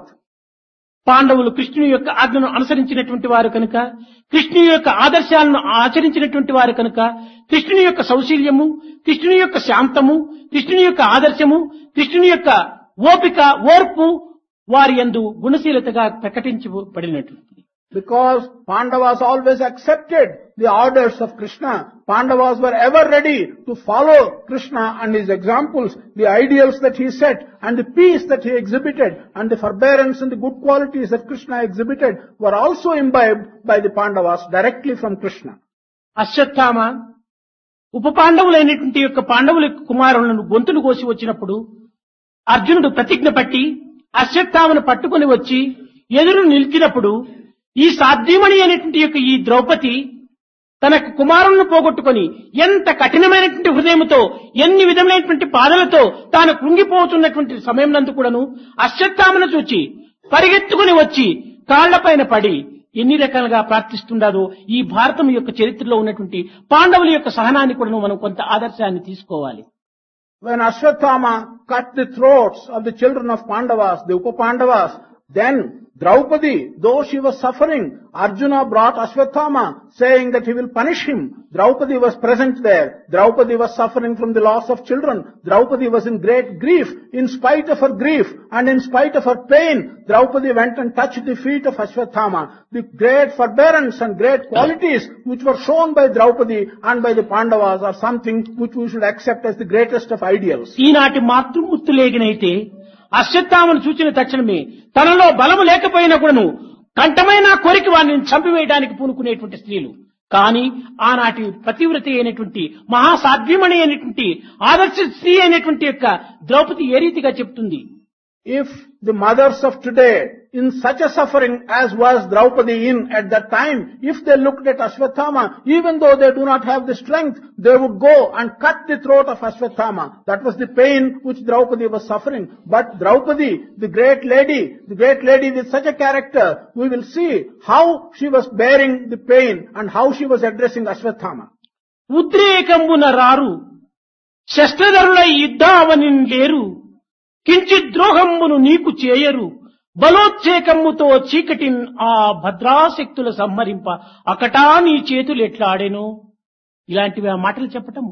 పాండవులు కృష్ణుని యొక్క ఆజ్ఞను అనుసరించినటువంటి వారు కనుక, కృష్ణుని యొక్క ఆదర్శాలను ఆచరించినటువంటి వారు కనుక, కృష్ణుని యొక్క సౌశీల్యము, కృష్ణుని యొక్క శాంతము, కృష్ణుని యొక్క ఆదర్శము, కృష్ణుని యొక్క ఓపిక ఓర్పు వారి యందు గుణశీలతగా ప్రకటించబడినటువంటి. Because Pandavas always accepted the orders of Krishna, Pandavas were ever ready to follow Krishna and his examples, the ideals that he set and the peace that he exhibited and the forbearance and the good qualities that Krishna exhibited were also imbibed by the Pandavas directly from Krishna. Ashwatthama ఉప పాండవులైనటువంటి యొక్క పాండవుల కుమారులను గొంతులు కోసి వచ్చినప్పుడు అర్జునుడు ప్రతిజ్ఞ పట్టి అశ్వత్థామను పట్టుకుని వచ్చి ఎదురు నిలిచినప్పుడు ఈ సాధ్యమణి అనేటువంటి యొక్క ఈ ద్రౌపది తన కుమారులను పోగొట్టుకొని ఎంత కఠినమైనటువంటి హృదయంతో ఎన్ని విధమైనటువంటి బాధలతో తాను కృంగిపోతున్నటువంటి సమయం నందు కూడాను అశ్వత్థామను చూచి పరిగెత్తుకుని వచ్చి కాళ్లపైన పడి ఎన్ని రకాలుగా ప్రార్థిస్తుండదో ఈ భారతం యొక్క చరిత్రలో ఉన్నటువంటి పాండవుల యొక్క సహనాన్ని కూడా మనం కొంత ఆదర్శాన్ని తీసుకోవాలి. When Ashwatthama cut the throats of the children of Pandavas, the Upa Pandavas, then Draupadi, though she was suffering, Arjuna brought Ashwatthama saying that he will punish him. Draupadi was present there. Draupadi was suffering from the loss of children. Draupadi was in great grief. In spite of her grief and in spite of her pain, Draupadi went and touched the feet of Ashwatthama. The great forbearance and great qualities which were shown by Draupadi and by the Pandavas are something which we should accept as the greatest of ideals. ఈనాటి మాతృమూర్తులేగినైతే అశ్వత్థామను చూచిన తక్షణమే తనలో బలము లేకపోయినా కూడాను కంఠమైన కోరిక వారిని చంపివేయడానికి పూనుకునేటువంటి స్త్రీలు. కానీ ఆనాటి పతివ్రత అయినటువంటి మహాసాధ్యమణి అయినటువంటి ఆదర్శ స్త్రీ అయినటువంటి యొక్క ద్రౌపది ఏ రీతిగా చెప్తుంది, If the mothers of today, in such a suffering as was Draupadi in at that time, if they looked at Ashwatthama, even though they do not have the strength, they would go and cut the throat of Ashwatthama. That was the pain which Draupadi was suffering. But Draupadi, the great lady, the great lady with such a character, we will see how she was bearing the pain and how she was addressing Ashwatthama. ఉద్రేకంబున రారు శస్త్రధరులై యుద్ధావని లేరు, కించిత్ ద్రోహంబును నీకు చేయరు, బలోత్సేకమ్ముతో చీకటిన్ ఆ భద్రాశక్తుల సంహరింప అకటా నీ చేతులు ఎట్లాడెను. ఇలాంటివి ఆ మాటలు చెప్పటము.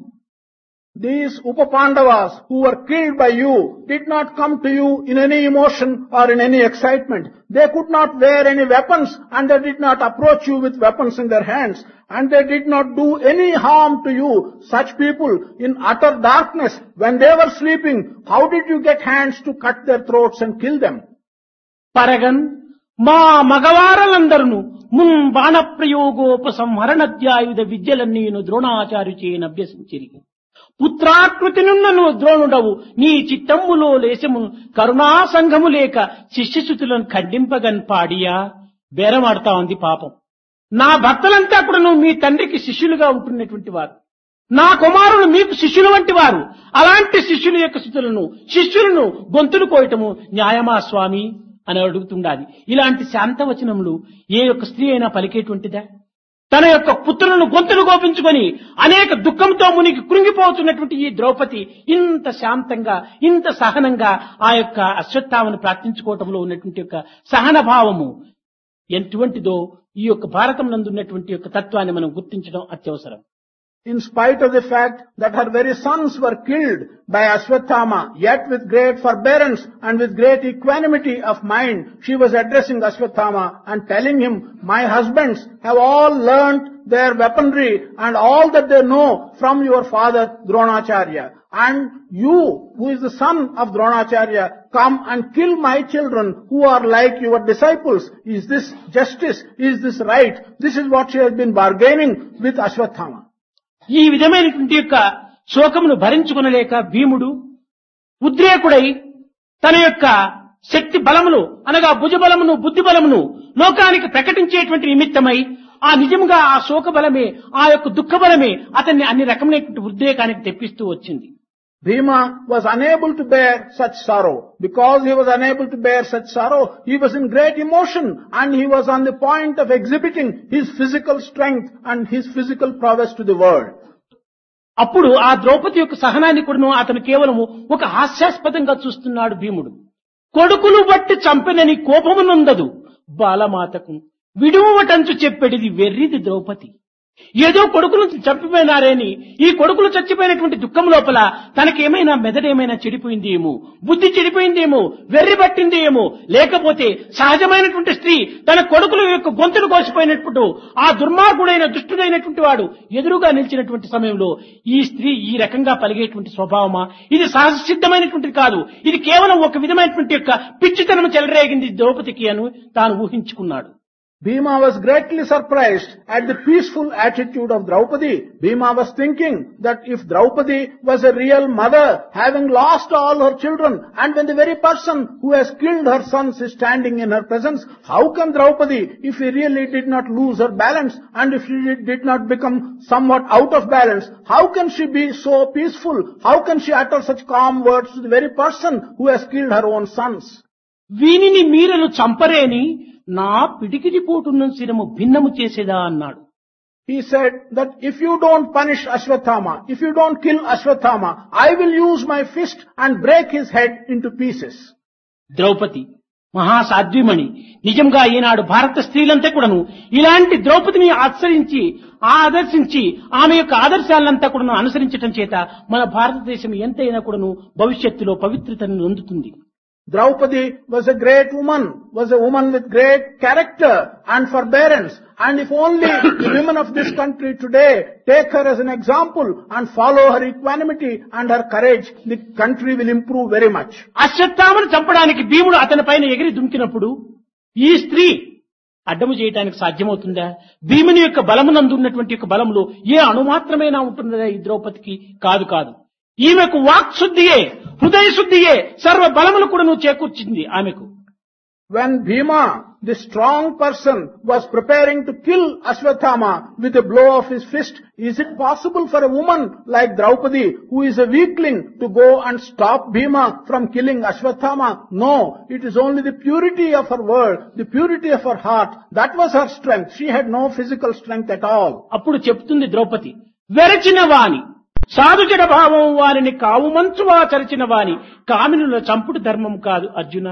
These Upapandavas who were killed by you did not come to you in any emotion or in any excitement. They could not wear any weapons and they did not approach you with weapons in their hands. And they did not do any harm to you. Such people in utter darkness, when they were sleeping, how did you get hands to cut their throats and kill them? పరగన్ మా మగవారలందరును ముం బాణ ప్రయోగోపసంహరణధ్యాయుధ విద్యలన్నీను ద్రోణాచార్యు చేయని అభ్యసించిరి. పుత్రాకృతినున్న నువ్వు ద్రోణుడవు నీ చిత్తమ్ములో లేశము కరుణా సంఘము లేక శిష్యశృతులను ఖండింపగన్ పాడియా బేరమాడుతా ఉంది పాపం. నా భక్తులంతా కూడా నువ్వు మీ తండ్రికి శిష్యులుగా ఉంటున్నటువంటి వారు, నా కుమారులు మీకు శిష్యులు వంటి వారు. అలాంటి శిష్యుల యొక్క శృతులను శిష్యులను గొంతులు కోయటము న్యాయమా స్వామి అని అడుగుతుండాలి. ఇలాంటి శాంతవచనములు ఏ యొక్క స్త్రీ అయినా పలికేటువంటిదా? తన యొక్క పుత్రులను గొంతులు గోపించుకొని అనేక దుఃఖంతో మునిగి కృంగిపోతున్నటువంటి ఈ ద్రౌపది ఇంత శాంతంగా ఇంత సహనంగా ఆ యొక్క అశ్వత్థామను ప్రార్థించుకోవటంలో ఉన్నటువంటి యొక్క సహన భావము ఎటువంటిదో ఈ యొక్క భారతం నందు ఉన్నటువంటి యొక్క తత్వాన్ని మనం గుర్తించడం అత్యవసరం. In spite of the fact that her very sons were killed by Ashwatthama, yet with great forbearance and with great equanimity of mind, she was addressing Ashwatthama and telling him, my husbands have all learnt their weaponry and all that they know from your father Dronacharya. And you, who is the son of Dronacharya, come and kill my children who are like your disciples. Is this justice? Is this right? This is what she has been bargaining with Ashwatthama. ఈ విధమైనటువంటి యొక్క శోకమును భరించుకొనలేక భీముడు ఉద్రేకుడై తన యొక్క శక్తి బలమును అనగా భుజబలమును బుద్ధి బలమును లోకానికి ప్రకటించేటువంటి నిమిత్తమై ఆ నిజంగా ఆ శోక బలమే ఆ యొక్క దుఃఖ బలమే అతన్ని అన్ని రకమైనటువంటి ఉద్రేకానికి తెప్పిస్తూ వచ్చింది. Bhima was unable to bear such sorrow. Because he was unable to bear such sorrow, he was in great emotion and he was on the point of exhibiting his physical strength and his physical prowess to the world. అప్పుడు ఆ ద్రౌపది యొక్క సహనాన్ని కూడా అతను కేవలం ఒక హాస్యాస్పదంగా చూస్తున్నాడు భీముడు. కొడుకులు బట్టి చంపెనని కోపమునందదు బాలమాతకు విడువటంచు చెప్పెడిది వెర్రిది ద్రౌపది. ఏదో కొడుకులు చంపిపోయినారేని ఈ కొడుకులు చచ్చిపోయినటువంటి దుఃఖం లోపల తనకేమైనా మెదడేమైనా చెడిపోయిందేమో, బుద్ధి చెడిపోయిందేమో, వెర్రి పట్టిందేమో, లేకపోతే సహజమైనటువంటి స్త్రీ తన కొడుకుల యొక్క గొంతులు కోసిపోయినప్పుడు ఆ దుర్మార్గుడైన దుష్టుడైనటువంటి వాడు ఎదురుగా నిలిచినటువంటి సమయంలో ఈ స్త్రీ ఈ రకంగా పలిగేటువంటి స్వభావమా? ఇది సహజ సిద్ధమైనటువంటిది కాదు, ఇది కేవలం ఒక విధమైనటువంటి యొక్క పిచ్చితనం చెలరేగింది ద్రౌపదికి అని తాను ఊహించుకున్నాడు. Bhima was greatly surprised at the peaceful attitude of Draupadi. Bhima was thinking that if Draupadi was a real mother, having lost all her children, and when the very person who has killed her sons is standing in her presence, how can Draupadi, if he really did not lose her balance, and if she did not become somewhat out of balance, how can she be so peaceful? How can she utter such calm words to the very person who has killed her own sons? వీనిని మీరను చంపరేని నా పిడికిడి పోటున్న శిరము భిన్నము చేసేదా అన్నాడు. He said that if you don't punish Ashwatthama, if you don't kill Ashwatthama, I will use my fist and break his head into pieces. Draupadi మహాసాధ్విమణి. నిజంగా ఈనాడు భారత స్త్రీలంతా కూడాను ఇలాంటి ద్రౌపదిని ఆచరించి ఆదర్శించి ఆమె యొక్క ఆదర్శాలంతా కూడాను అనుసరించటం చేత మన భారతదేశం ఎంతైనా కూడాను భవిష్యత్తులో పవిత్రతను పొందుతుంది. Draupadi was a great woman, was a woman with great character and forbearance. And if only the women of this country today take her as an example and follow her equanimity and her courage, the country will improve very much. అశ్వత్థామను చంపడానికి భీముడు అతని పైన ఎగిరి దుంకినప్పుడు ఈ స్త్రీ అడ్డము చేయడానికి సాధ్యమవుతుందా? భీముని యొక్క బలమునందు ఉన్నటువంటి యొక్క బలములో ఏ అణుమాత్రమైనా ఉంటుందా ఈ ద్రౌపదికి? కాదు కాదు. ఈమెకు వాక్ శుద్ధియే, హృదయ శుద్ధియే సర్వ బలములు కూడా నువ్వు చేకూర్చింది ఆమెకు. When Bhima, the strong person, was preparing to kill Ashwatthama with a blow of his fist, is it possible for a woman like Draupadi, who is a weakling, to go and stop Bhima from killing Ashwatthama? No, it is only the purity of her word, the purity of her heart. That was her strength. She had no physical strength at all. అప్పుడు చెప్తుంది ద్రౌపది, వెరచిన వాణి సాధుజడ భావం వారిని కావు మంచువా చరిచిన వాణి కామినుల చంపుడు ధర్మం కాదు Arjuna.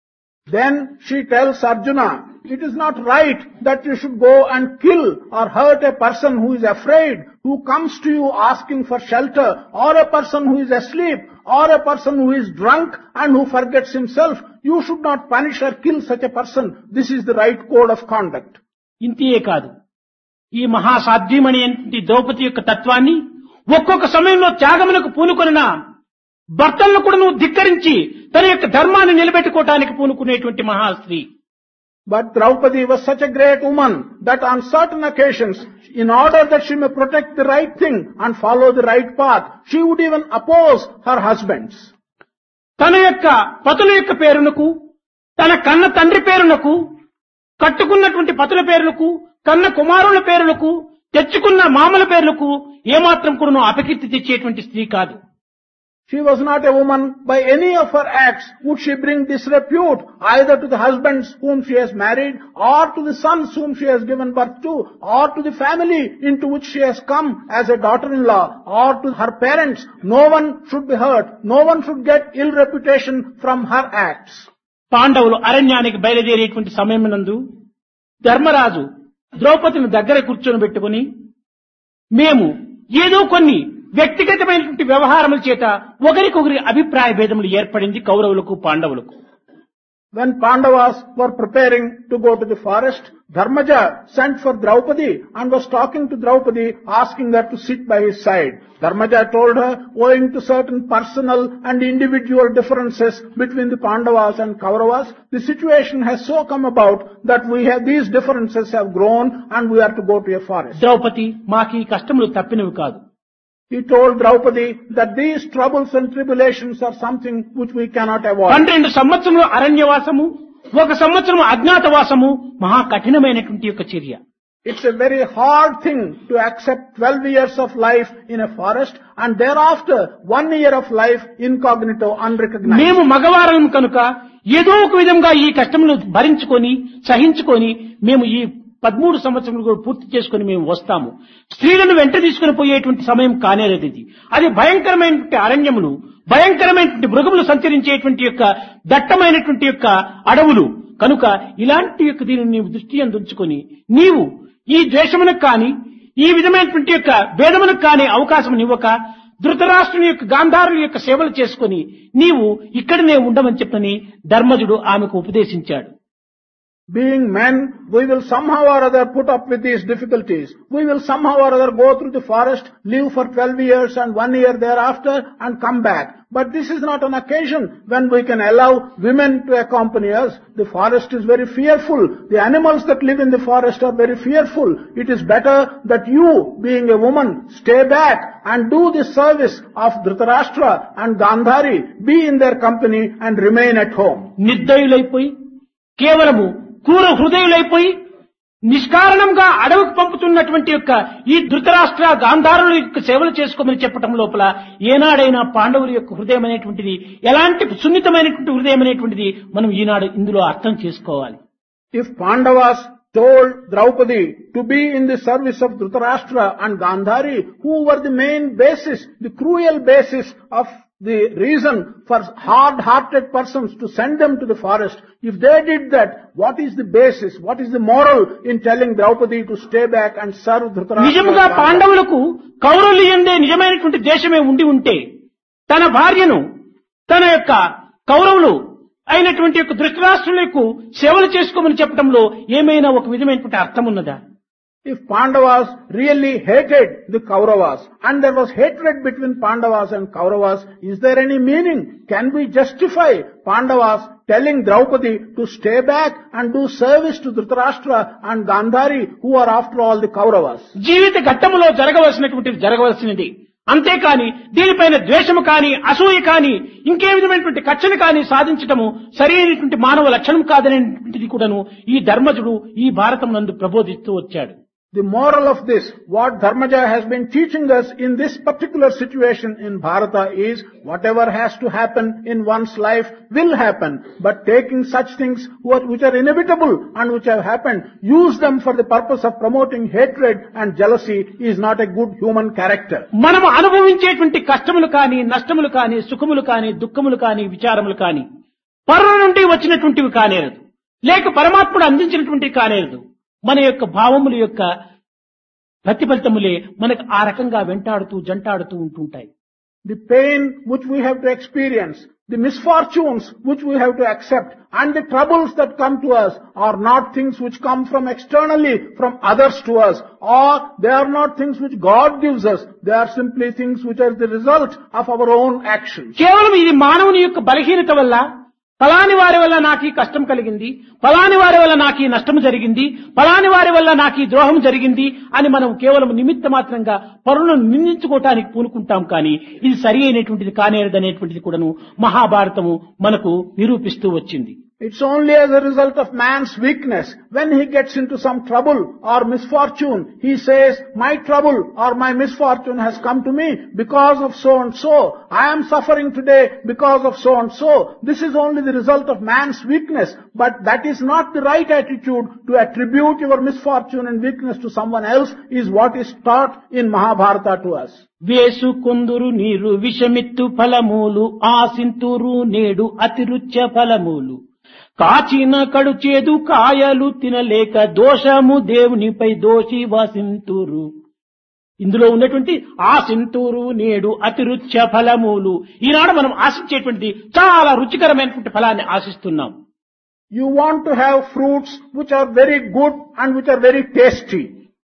Then she tells Arjuna, it is not right that you should go and kill or hurt a person who is afraid, who comes to you asking for shelter, or a person who is asleep, or a person who is drunk and who forgets himself. You should not punish or kill such a person. This is the right code of conduct. ఇంతే కాదు, ఈ మహాసాధ్యమణి అంటే ద్రౌపది యొక్క తత్వాన్ని ఒక్కొక్క సమయంలో త్యాగములకు పూనుకొనిన భర్తలను కూడా నువ్వు ధిక్కరించి తన యొక్క ధర్మాన్ని నిలబెట్టుకోవటానికి పూనుకునేటువంటి మహాస్త్రీ. But Draupadi was such a great woman that on certain occasions, in order that she may protect the right thing and follow the right path, she would even oppose her husbands. తన యొక్క పతుల యొక్క పేరునకు, తన కన్న తండ్రి పేరునకు, కట్టుకున్నటువంటి పతుల పేరులకు, కన్న కుమారుల పేరులకు, తెచ్చుకున్న మామల పేరులకు ఏమాత్రం కూడా అపకీర్తి తెచ్చేటువంటి స్త్రీ కాదు. She was not a woman by any of her acts would she bring disrepute either to the husbands whom she has married, or to the sons whom she has given birth to, or to the family into which she has come as a daughter-in-law, or to her parents. No one should be hurt. No one should get ill reputation from her acts. పాండవులు అరణ్యానికి బయలుదేరేటువంటి సమయమునందు ధర్మరాజు ద్రౌపదిని దగ్గర కూర్చొని పెట్టుకుని, మేము ఏదో కొన్ని వ్యక్తిగతమైనటువంటి వ్యవహారముల చేత ఒకరికొకరి అభిప్రాయ భేదములు ఏర్పడింది కౌరవులకు పాండవులకు. When Pandavas were preparing to go to the forest, Dharmaja sent for Draupadi and was talking to Draupadi, asking her to sit by his side. Dharmaja told her, owing to certain personal and individual differences between the Pandavas and Kauravas, the situation has so come about that we have, these differences have grown and we are to go to a forest. Draupadi మాకి కష్టములు తప్పినవి కాదు. He told Draupadi that these troubles and tribulations are something which we cannot avoid. పన్నెండు సంవత్సరములు అరణ్యవాసము, ఒక సంవత్సరం అజ్ఞాతవాసము మహా కఠినమైనటువంటి యొక్క చర్య. It's a very hard thing to accept twelve years of life in a forest and thereafter one year of life incognito, unrecognized. మేము మగవారం కనుక ఏదో ఒక విధంగా ఈ కష్టమును భరించుకొని సహించుకొని మేము ఈ పదమూడు సంవత్సరములు కూడా పూర్తి చేసుకుని మేము వస్తాము. స్త్రీలను వెంట తీసుకుని పోయేటువంటి సమయం కానేలేదు ఇది. అది భయంకరమైనటువంటి అరణ్యములు, భయంకరమైనటువంటి మృగములు సంచరించేటువంటి యొక్క దట్టమైనటువంటి యొక్క అడవులు కనుక ఇలాంటి యొక్క దీనిని నీవు దృష్టి అందుంచుకొని నీవు ఈ ద్వేషమునకు కానీ ఈ విధమైనటువంటి యొక్క భేదమునకు కానీ అవకాశం ఇవ్వక ధృతరాష్ట్రుని యొక్క గాంధారుల యొక్క సేవలు చేసుకుని నీవు ఇక్కడనే ఉండమని చెప్పని ధర్మజుడు ఆమెకు ఉపదేశించాడు. Being men, we will somehow or other put up with these difficulties. We will somehow or other go through the forest, live for twelve years and one year thereafter and come back. But this is not an occasion when we can allow women to accompany us. The forest is very fearful. The animals that live in the forest are very fearful. It is better that you, being a woman, stay back and do the service of Dhritarashtra and Gandhari, be in their company and remain at home. నిర్దయులైపోయి కేవలము క్రూర హృదయులైపోయి నిష్కారణంగా అడవికి పంపుతున్నటువంటి యొక్క ఈ ధృతరాష్ట్ర గాంధారుల యొక్క సేవలు చేసుకోమని చెప్పటం లోపల ఏనాడైనా పాండవుల యొక్క హృదయం అనేటువంటిది ఎలాంటి సున్నితమైనటువంటి హృదయం అనేటువంటిది మనం ఈనాడు ఇందులో అర్థం చేసుకోవాలి. If Pandavas told Draupadi to be in the service of Dhritarashtra and Gandhari, who were the main basis, the cruel basis of the reason for hard-hearted persons to send them to the forest, if they did that, what is the basis, what is the moral in telling Draupadi to stay back and serve Dhritarashtra? నిజముగా పాండవులకు కౌరవులు యందే నిజమైనటువంటి దేశమే ఉండి ఉంటే తన భార్యను తన యొక్క కౌరవులు అయినటువంటి యొక్క ధృతరాష్ట్రులకు సేవలు చేసుకోమని చెప్పడంలో ఏమైనా ఒక విధమైనటువంటి అర్థం ఉన్నదా? If Pandavas really hated the Kauravas and there was hatred between Pandavas and Kauravas, is there any meaning? Can we justify Pandavas telling Draupadi to stay back and do service to Dhritarashtra and Gandhari, who are after all the Kauravas? జీవిత ఘట్టములో జరగవలసినటువంటిది జరగవలసినది, అంతేకాని దీనిపైన ద్వేషము కాని అసూయ కాని ఇంకే విధమైనటువంటి కక్షను కాని సాధించటము సరైనటువంటి మానవ లక్షణం కాదనేటువంటిది కూడాను ఈ ధర్మజుడు ఈ భారతం నందు ప్రబోధిస్తూ వచ్చాడు. The moral of this, what Dharmaja has been teaching us in this particular situation in Bharata is, whatever has to happen in one's life will happen, but taking such things which are inevitable and which have happened, use them for the purpose of promoting hatred and jealousy is not a good human character. మనము అనుభవించేటువంటి కష్టములు కాని నష్టములు కాని సుఖములు కాని దుఃఖములు కాని విచారములు కాని పరుల నుండి వచ్చినటువంటివి కానేరదు, లేక పరమాత్ముడు అందించినటువంటివి కానేరదు. మన యొక్క భావముల యొక్క ప్రతిఫలితములే మనకు ఆ రకంగా వెంటాడుతూ జంటాడుతూ ఉంటుంటాయి. The pain which we have to experience, the misfortunes which we have to accept, and the troubles that come to us are not things which come from externally, from others to us, or they are not things which God gives us. They are simply things which are the result of our own actions. కేవలం ఇది మానవుని యొక్క బలహీనత వల్ల, ఫలాని వారి వల్ల నాకు ఈ కష్టం కలిగింది, ఫలాని వారి వల్ల నాకు ఈ నష్టం జరిగింది, ఫలాని వారి వల్ల నాకు ఈ ద్రోహం జరిగింది అని మనం కేవలం నిమిత్త మాత్రంగా పరులను నిందించుకోవటానికి పూనుకుంటాం. కానీ ఇది సరి అయినటువంటిది కానేరదనేటువంటిది కూడాను మహాభారతము మనకు నిరూపిస్తూ వచ్చింది. It's only as a result of man's weakness. When he gets into some trouble or misfortune, he says, my trouble or my misfortune has come to me because of so and so. I am suffering today because of so and so. This is only the result of man's weakness. But that is not the right attitude. To attribute your misfortune and weakness to someone else is what is taught in Mahabharata to us. వేసు కొందురు నీరు విషమిత్తు ఫలమూలు ఆసింతురు నేడు అతిరుచ్య ఫలమూలు కాచిన కడు చేదు కాయలు తినలేక దోషము దేవునిపై దోషి వాసింతురు. ఇందులో ఉన్నటువంటి ఆసింతురు నేడు అతిరుచ్య ఫలమూలు. ఈనాడు మనం ఆశించేటువంటి చాలా రుచికరమైనటువంటి ఫలాన్ని ఆశిస్తున్నాం. You want to have fruits which are very good and which are very tasty.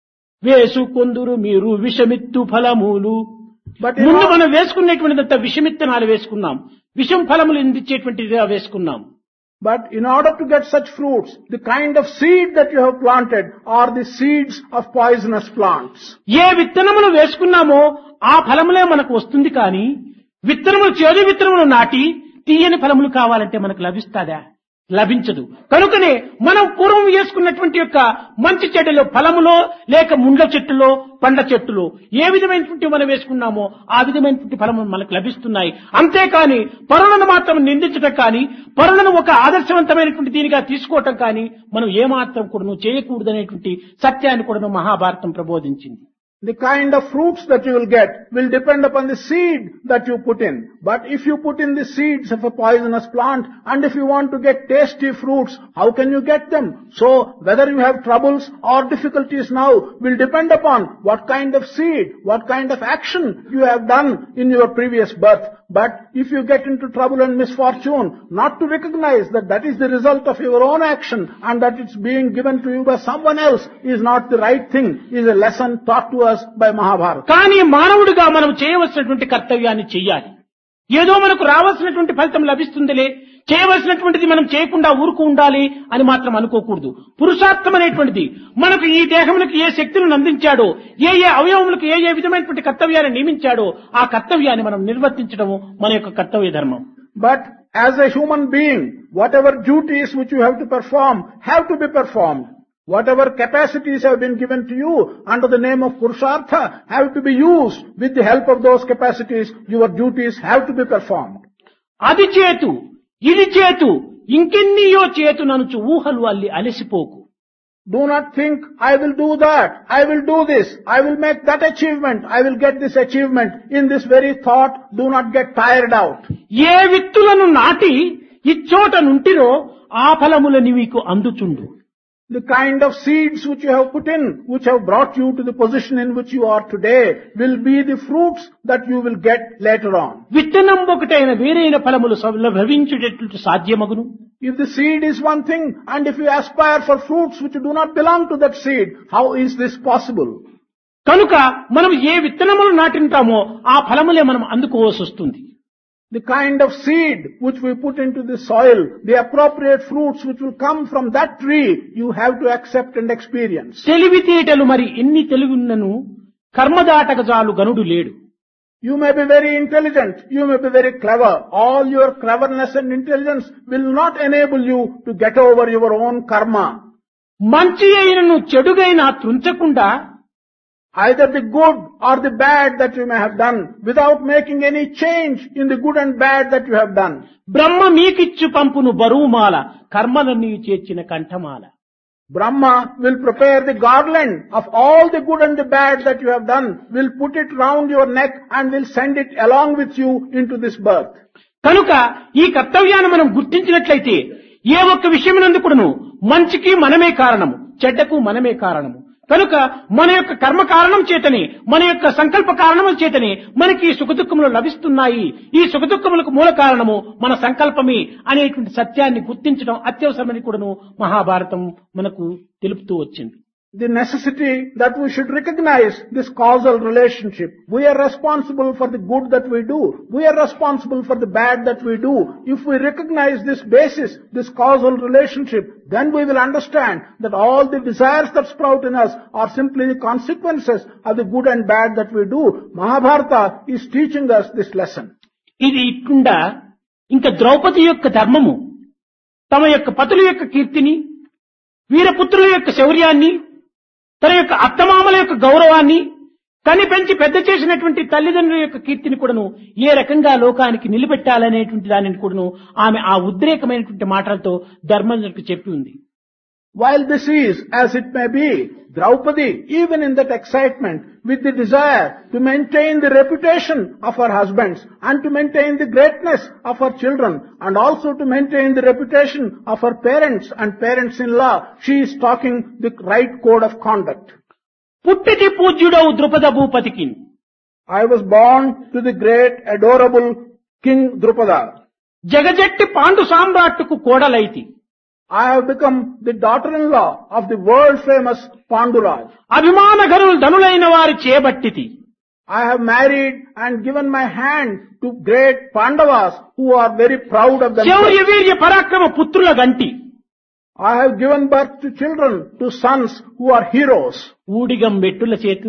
వేసు కొందురు మీరు విషమిత్తు ఫలమూలు. ముందు మనం వేసుకునేటువంటిదంతా విషమిత్తనాలు వేసుకున్నాం, విషం ఫలములు ఇందించేటువంటిదిగా వేసుకున్నాం. But in order to get such fruits, the kind of seed that you have planted are the seeds of poisonous plants. ఏ విత్తనములు వేసుకున్నామో ఆ ఫలములే మనకు వస్తుంది. కానీ విత్తనములు చేదు విత్తనములు నాటి తీయని ఫలములు కావాలంటే మనకు లభిస్తాదా? లభించదు. కనుకనే మనం పూర్వం వేసుకున్నటువంటి యొక్క మంచి చెట్టులో ఫలములో లేక ముండ్ల చెట్టులో పండ్ల చెట్టులో ఏ విధమైనటువంటి మనం వేసుకున్నామో ఆ విధమైనటువంటి ఫలములు మనకు లభిస్తున్నాయి. అంతేకాని పరులను మాత్రం నిందించటం కానీ పరులను ఒక ఆదర్శవంతమైనటువంటి దీనిగా తీసుకోవటం కానీ మనం ఏమాత్రం కూడా చేయకూడదనేటువంటి సత్యాన్ని కూడా Mahabharatam ప్రబోధించింది. The kind of fruits that you will get will depend upon the seed that you put in. But if you put in the seeds of a poisonous plant, and if you want to get tasty fruits, how can you get them? So, whether you have troubles or difficulties now will depend upon what kind of seed, what kind of action you have done in your previous birth. But if you get into trouble and misfortune, not to recognize that that is the result of your own action and that it's being given to you by someone else is not the right thing, is a lesson taught to us by Mahabharata. కానీ మానవుడిగా మనం చేయవలసినటువంటి కర్తవ్యాన్ని చెయ్యాలి. ఏదో మనకు రావాల్సినటువంటి ఫలితం లభిస్తుందిలే, చేయవలసినటువంటిది మనం చేయకుండా ఊరుకు ఉండాలి అని మాత్రం అనుకోకూడదు. పురుషార్థం అనేటువంటిది మనకు ఈ దేహములకు ఏ శక్తులను అందించాడో, ఏ ఏ అవయవములకు ఏ ఏ విధమైనటువంటి కర్తవ్యాన్ని నియమించాడో ఆ కర్తవ్యాన్ని మనం నిర్వర్తించడం మన యొక్క కర్తవ్య ధర్మం. But as a human being, whatever duties which you have to perform have to be performed. Whatever capacities have been given to you under the name of Purushartha have to be used. With the help of those capacities, your duties have to be performed. అది చేతు ఇది చేతు ఇంకెన్నియో చేతు ననుచు ఊహలు అల్లి అలసిపోకు. Do not think, I will do that, I will do this, I will make that achievement, I will get this achievement. In this very thought, do not get tired out. ఏ విత్తులను నాటి ఇచ్చోట నుంటిరో ఆ ఫలములని మీకు అందుచుండు. The kind of seeds which you have put in, which have brought you to the position in which you are today, will be the fruits that you will get later on. విత్తనం ఒకటైన వేరైన ఫలములు లభించుటట్లు సాధ్యమగును. If the seed is one thing, and if you aspire for fruits which do not belong to that seed, how is this possible? కనుక మనం ఏ విత్తనములు నాటింటామో ఆ ఫలములే మనం అందుకోవాల్సి వస్తుంది. The kind of seed which we put into the soil, the appropriate fruits which will come from that tree, you have to accept and experience. తెలివితేటలు మరి ఎన్ని తెలివిన్నను కర్మదాటక జాలు గనుడు లేడు. You may be very intelligent, you may be very clever. All your cleverness and intelligence will not enable you to get over your own karma. మంచి అయినను చెడుగైనా త్రుంచకుండా either the good or the bad that you may have done, without making any change in the good and bad that you have done. బ్రహ్మ మీకిచ్చు పంపును బరువుమాల కర్మలన్నీ చేర్చిన కంఠమాల. Brahma will prepare the garland of all the good and the bad that you have done, will put it round your neck and will send it along with you into this birth. కనుక ఈ కర్తవ్యాన్ని మనం గుర్తించినట్లయితే ఏ ఒక్క విషయమునందుకును మంచికి మనమే కారణము, చెడ్డకు మనమే కారణము. కనుక మన యొక్క కర్మ కారణం చేతనే, మన యొక్క సంకల్ప కారణం చేతనే మనకి సుఖదుఖములు లభిస్తున్నాయి. ఈ సుఖదుఖములకు మూల కారణము మన సంకల్పమే అనేటువంటి సత్యాన్ని గుర్తించడం అత్యవసరమని కూడాను మహాభారతం మనకు తెలుపుతూ వచ్చింది. the necessity that we should recognize this causal relationship. We are responsible for the good that we do. We are responsible for the bad that we do. If we recognize this basis, this causal relationship, then we will understand that all the desires that sprout in us are simply the consequences of the good and bad that we do. Mahabharata is teaching us this lesson. ఇది ఇట్లుండా ఇంకా ద్రౌపది యొక్క ధర్మము తమ యొక్క పతుల యొక్క కీర్తిని, వీరపుత్రుల యొక్క శౌర్యాన్ని, తన యొక్క అత్తమామల యొక్క గౌరవాన్ని, కని పెంచి పెద్ద చేసినటువంటి తల్లిదండ్రుల యొక్క కీర్తిని కూడాను ఏ రకంగా లోకానికి నిలబెట్టాలనేటువంటి దానిని కూడాను ఆమె ఆ ఉద్రేకమైనటువంటి మాటలతో ధర్మజుడికి చెప్పి ఉంది. While this is as it may be, Draupadi, even in that excitement, with the desire to maintain the reputation of her husbands and to maintain the greatness of her children and also to maintain the reputation of her parents and parents-in-law, she is talking the right code of conduct. పుట్టిటి పూజ్యుడవు Drupada భూపతికి, I was born to the great adorable King Drupada. జగజట్టి Pandu సామ్రాట్టుకు కోడలైతి. I have become the daughter-in-law of the world-famous Panduraj. అభిమానగరులు ధనులైన వారి చేబట్టితి. I have married and given my hand to great Pandavas who are very proud of themselves. శౌర్య వీర్య పరాక్రమ పుత్రుల గంటి. I have given birth to children, to sons who are heroes. ఊడిగం బెట్టుల చేతు.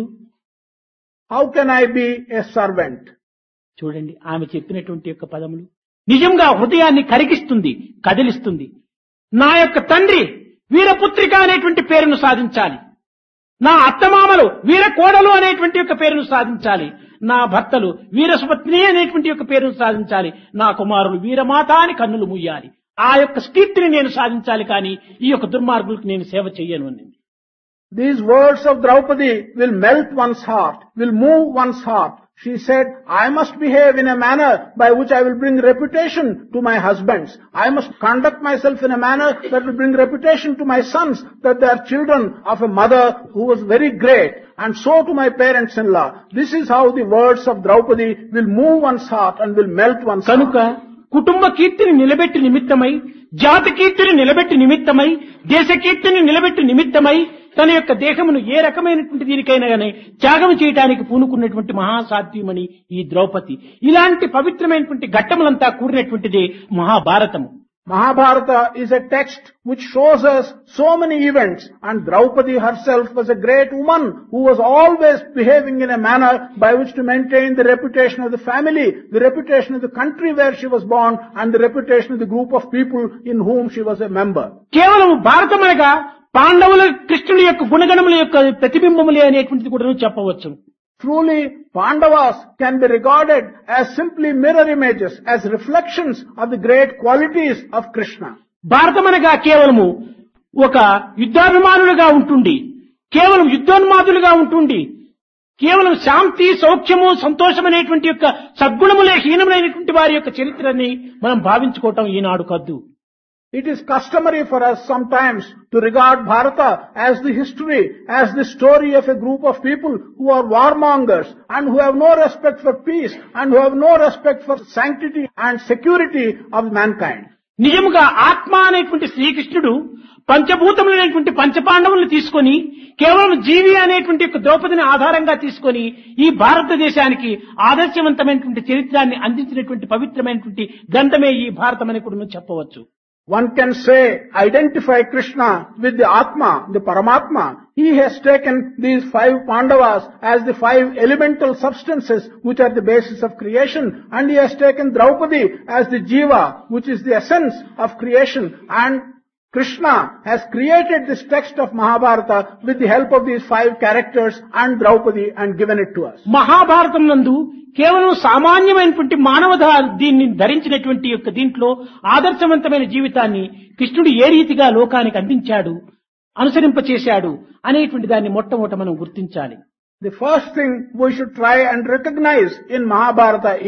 How can I be a servant? చూడండి ఆమె చెప్పినటువంటి యొక్క పదములు నిజంగా హృదయాన్ని కరిగిస్తుంది, కదిలిస్తుంది. నా యొక్క తండ్రి వీరపుత్రిక అనేటువంటి పేరును సాధించాలి, నా అత్తమామలు వీర కోడలు అనేటువంటి యొక్క పేరును సాధించాలి, నా భర్తలు వీరసుపత్ని అనేటువంటి యొక్క పేరును సాధించాలి, నా కుమారులు వీరమాత అని కన్నులు ముయ్యాలి. ఆ యొక్క కీర్తిని నేను సాధించాలి, కానీ ఈ యొక్క దుర్మార్గులకు నేను సేవ చెయ్యను అని. These words of Draupadi will melt one's heart, will move one's heart. She said, I must behave in a manner by which I will bring reputation to my husbands. I must conduct myself in a manner that will bring reputation to my sons, that they are children of a mother who was very great, and so to my parents-in-law. This is how the words of Draupadi will move one's heart and will melt one's కనుక heart. కుటుంబ కీర్తిని నిలబెట్టి నిమిత్తమై, జాతి కీర్తిని నిలబెట్టి నిమిత్తమై, దేశ కీర్తిని నిలబెట్టి నిమిత్తమై తన యొక్క దేహమును ఏ రకమైనటువంటి దీనికైనా గానీ త్యాగం చేయడానికి పూనుకున్నటువంటి మహాసాధ్యమని ఈ ద్రౌపది. ఇలాంటి పవిత్రమైనటువంటి ఘట్టములంతా కూడినటువంటిది మహాభారతము. Mahabharata is a text which shows us so many events, and Draupadi herself was a great woman who was always behaving in a manner by which to maintain the reputation of the family, the reputation of the country where she was born, and the reputation of the group of people in whom she was a member. కేవలం భారతమనగా పాండవుల కృష్ణుని యొక్క గుణగణముల యొక్క ప్రతిబింబములే అనేటువంటిది కూడా చెప్పవచ్చు. Truly, Pandavas can be regarded as simply mirror images, as reflections of the great qualities of Krishna. భారతమనగా కేవలము ఒక యుద్ధాభిమానులుగా ఉంటుండి, కేవలం యుద్ధోన్మాదులుగా ఉంటుండి, కేవలం శాంతి సౌఖ్యము సంతోషం అనేటువంటి యొక్క సద్గుణములే హీనములైనటువంటి వారి యొక్క చరిత్రని మనం భావించుకోవటం ఈనాడు కద్దు. It is customary for us sometimes to regard Bharata as the history, as the story of a group of people who are warmongers and who have no respect for peace and who have no respect for sanctity and security of mankind. నిజముగా ఆత్మ అనేటువంటి శ్రీకృష్ణుడు పంచభూతములైనటువంటి పంచపాండవులను తీసుకొని కేవలం జీవి అనేటువంటి యొక్క ద్రౌపదిని ఆధారంగా తీసుకొని ఈ భారతదేశానికి ఆదర్శవంతమైనటువంటి చరిత్రాన్ని అందించినటువంటి పవిత్రమైనటువంటి గ్రంథమే ఈ భారతం అని కూడా చెప్పవచ్చు. One can say, identify Krishna with the Atma, the Paramatma. He has taken these five Pandavas as the five elemental substances which are the basis of creation, and he has taken Draupadi as the Jiva, which is the essence of creation, and Krishna has created this text of Mahabharata with the help of these five characters and Draupadi and given it to us. Mahabharatam నందు కేవలం సామాన్యమైనటువంటి మానవ దీన్ని ధరించినటువంటి యొక్క దీంట్లో ఆదర్శవంతమైన జీవితాన్ని కృష్ణుడు ఏ రీతిగా లోకానికి అందించాడు, అనుసరింపచేశాడు అనేటువంటి దాన్ని మొట్టమొదట మనం గుర్తించాలి. The first thing we should try and recognize in Mahabharata is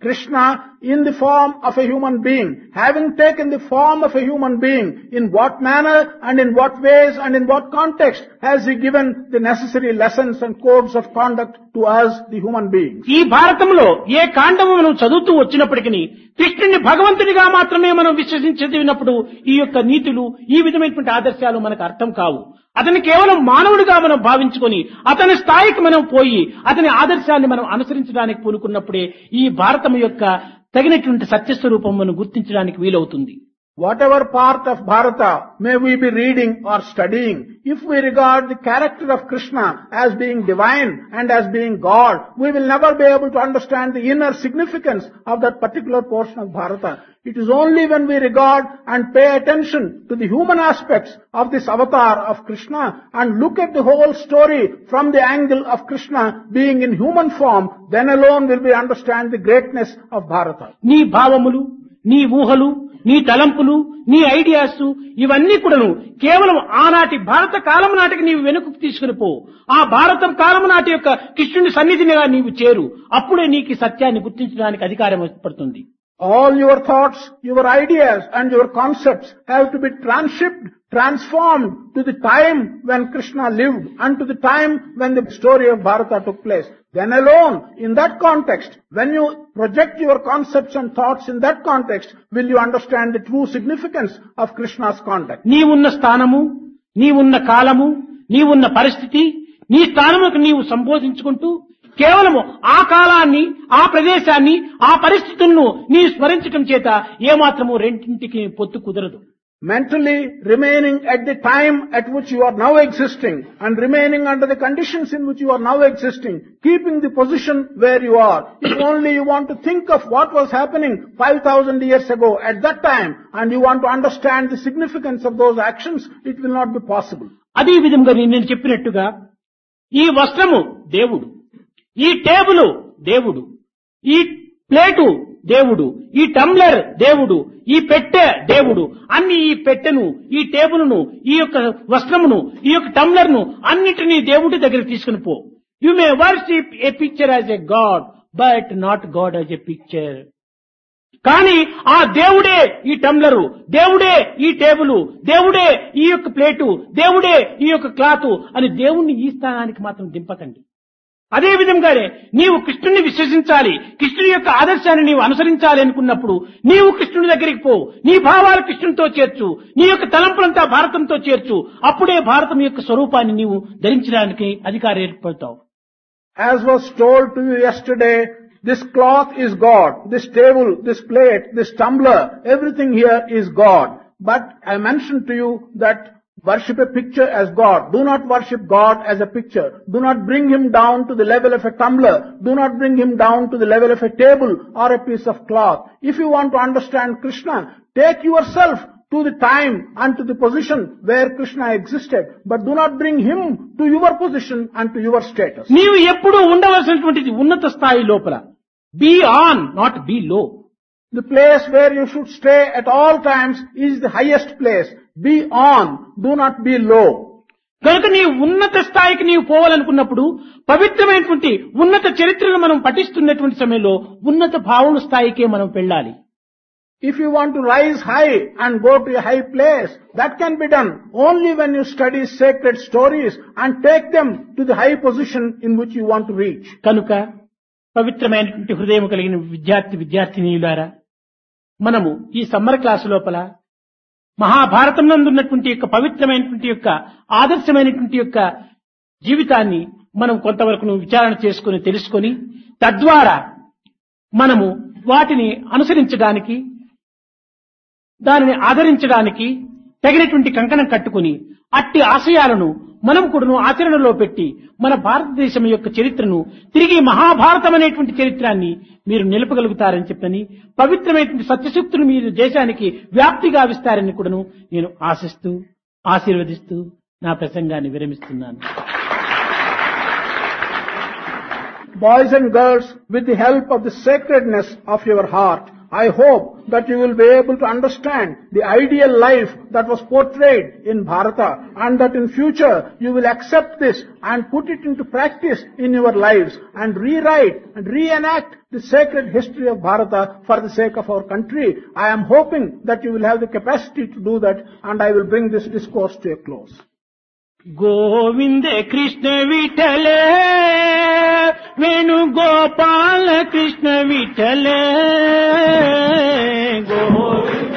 Krishna in the form of a human being, having taken the form of a human being, in what manner and in what ways and in what context has he given the necessary lessons and codes of conduct to us, the human beings. ఈ భారతంలో ఏ కాండము మనం చదువుతూ వచ్చినప్పటికీ కృష్ణుని భగవంతుడిగా మాత్రమే మనం విశ్వసించి చదివినప్పుడు ఈ యొక్క నీతులు ఈ విధమైనటువంటి ఆదర్శాలు మనకు అర్థం కావు. అతని కేవలం మానవుడిగా మనం భావించుకొని అతని స్థాయికి మనం పోయి అతని ఆదర్శాన్ని మనం అనుసరించడానికి పూనుకున్నప్పుడే ఈ భారతం యొక్క తగినటువంటి సత్యస్వరూపం మనం గుర్తించడానికి వీలవుతుంది. Whatever part of Bharata may we be reading or studying, if we regard the character of Krishna as being divine and as being God, we will never be able to understand the inner significance of that particular portion of Bharata. It is only when we regard and pay attention to the human aspects of this avatar of Krishna and look at the whole story from the angle of Krishna being in human form, then alone will we understand the greatness of Bharata. నీ భావములు, నీ ఊహలు, నీ తలంపులు, నీ ఐడియాస్ ఇవన్నీ కూడాను కేవలం ఆనాటి భారత కాలం నాటికి నీవు వెనుకకు తీసుకుని పో. ఆ భారతం కాలం నాటి యొక్క కృష్ణుని సన్నిధినిగా నీవు చేరు. అప్పుడే నీకు సత్యాన్ని గుర్తించడానికి అధికారం ఏర్పడుతుంది. All your thoughts, your ideas and your concepts have to be transshipped, transformed to the time when Krishna lived and to the time when the story of Bharata took place. Then alone, in that context, when you project your concepts and thoughts in that context, will you understand the true significance of Krishna's conduct. నీవున్న స్థానము, నీవున్న కాలము, నీవున్న పరిస్థితి, నీ స్థానముకు నీవు సంబోధించుకుంటూ కేవలము ఆ కాలాన్ని, ఆ ప్రదేశాన్ని, ఆ పరిస్థితులను నీ స్మరించటం చేత ఏమాత్రము రెండింటికి పొత్తు కుదరదు. Mentally remaining at the time at which you are now existing and remaining under the conditions in which you are now existing, keeping the position where you are. If only you want to think of what was happening five thousand years ago at that time and you want to understand the significance of those actions, it will not be possible. అదే విధంగా నేను చెప్పినట్టుగా ఈ వస్త్రము దేవుడు, ఈ టేబుల్ దేవుడు, ఈ ప్లేటు దేవుడు, ఈ టంబ్లర్ దేవుడు, ఈ పెట్టె దేవుడు. అన్ని ఈ పెట్టెను, ఈ టేబుల్ను, ఈ యొక్క వస్త్రమును, ఈ యొక్క టంబ్లర్ను అన్నిటినీ దేవుడి దగ్గర తీసుకుని పో. You may worship a picture as a god but not god as a picture. కానీ ఆ దేవుడే ఈ టంబ్లరు, దేవుడే ఈ టేబుల్, దేవుడే ఈ యొక్క ప్లేటు, దేవుడే ఈ యొక్క క్లాత్ అని దేవుణ్ణి ఈ స్థానానికి మాత్రం దింపకండి. అదే విధంగానే నీవు కృష్ణుని విశ్వసించాలి, కృష్ణుని యొక్క ఆదర్శాన్ని నీవు అనుసరించాలి అనుకున్నప్పుడు నీవు కృష్ణుని దగ్గరికి పో. నీ భావాలు కృష్ణునితో చేర్చు, నీ యొక్క తలంపులంతా భారతంతో చేర్చు. అప్పుడే భారతం యొక్క స్వరూపాన్ని నీవు ధరించడానికి అధికారం ఏర్పడతావు. As was told to you yesterday, this cloth is God, this table, this plate, this tumbler, everything here is God. But I mentioned to you that worship a picture as God. Do not worship God as a picture. Do not bring him down to the level of a tumbler. Do not bring him down to the level of a table or a piece of cloth. If you want to understand Krishna, take yourself to the time and to the position where Krishna existed. But do not bring him to your position and to your status. నీవు ఎప్పుడూ ఉండవలసినటువంటిది ఉన్నత స్థాయి లోపల. Be on, not be low. The place where you should stay at all times is the highest place. Be on, do not be low. కనుక నీవు ఉన్నత స్థాయికి నీవు పోవాలనుకున్నప్పుడు పవిత్రమైనటువంటి ఉన్నత చరిత్రను మనం పఠిస్తున్నటువంటి సమయంలో ఉన్నత భావన స్థాయికే మనం వెళ్ళాలి. If you want to rise high and go to a high place, that can be done only when you study sacred stories and take them to the high position in which you want to reach. కనుక పవిత్రమైనటువంటి హృదయం కలిగిన విద్యార్థి విద్యార్థినీయులారా, మనము ఈ సమ్మర్ క్లాసు లోపల మహాభారతం నందు ఉన్నటువంటి యొక్క పవిత్రమైనటువంటి యొక్క ఆదర్శమైనటువంటి యొక్క జీవితాన్ని మనం కొంతవరకు విచారణ చేసుకుని తెలుసుకొని తద్వారా మనము వాటిని అనుసరించడానికి, దానిని ఆదరించడానికి తగినటువంటి కంకణం కట్టుకుని అట్టి ఆశయాలను మనం కూడా ఆచరణలో పెట్టి మన భారతదేశం యొక్క చరిత్రను తిరిగి మహాభారతం అనేటువంటి చరిత్రాన్ని మీరు నిలపగలుగుతారని చెప్పని పవిత్రమైనటువంటి సత్యశక్తులు మీరు దేశానికి వ్యాప్తి గావిస్తారని కూడాను నేను ఆశిస్తూ ఆశీర్వదిస్తూ నా ప్రసంగాన్ని విరమిస్తున్నాను. Boys and girls, with the help of the sacredness of your heart, I hope that you will be able to understand the ideal life that was portrayed in Bharata, and that in future you will accept this and put it into practice in your lives and rewrite and reenact the sacred history of Bharata for the sake of our country. I am hoping that you will have the capacity to do that, and I will bring this discourse to a close. Govinda Krishna విఠలే Venu Gopala Krishna విఠలే Govinda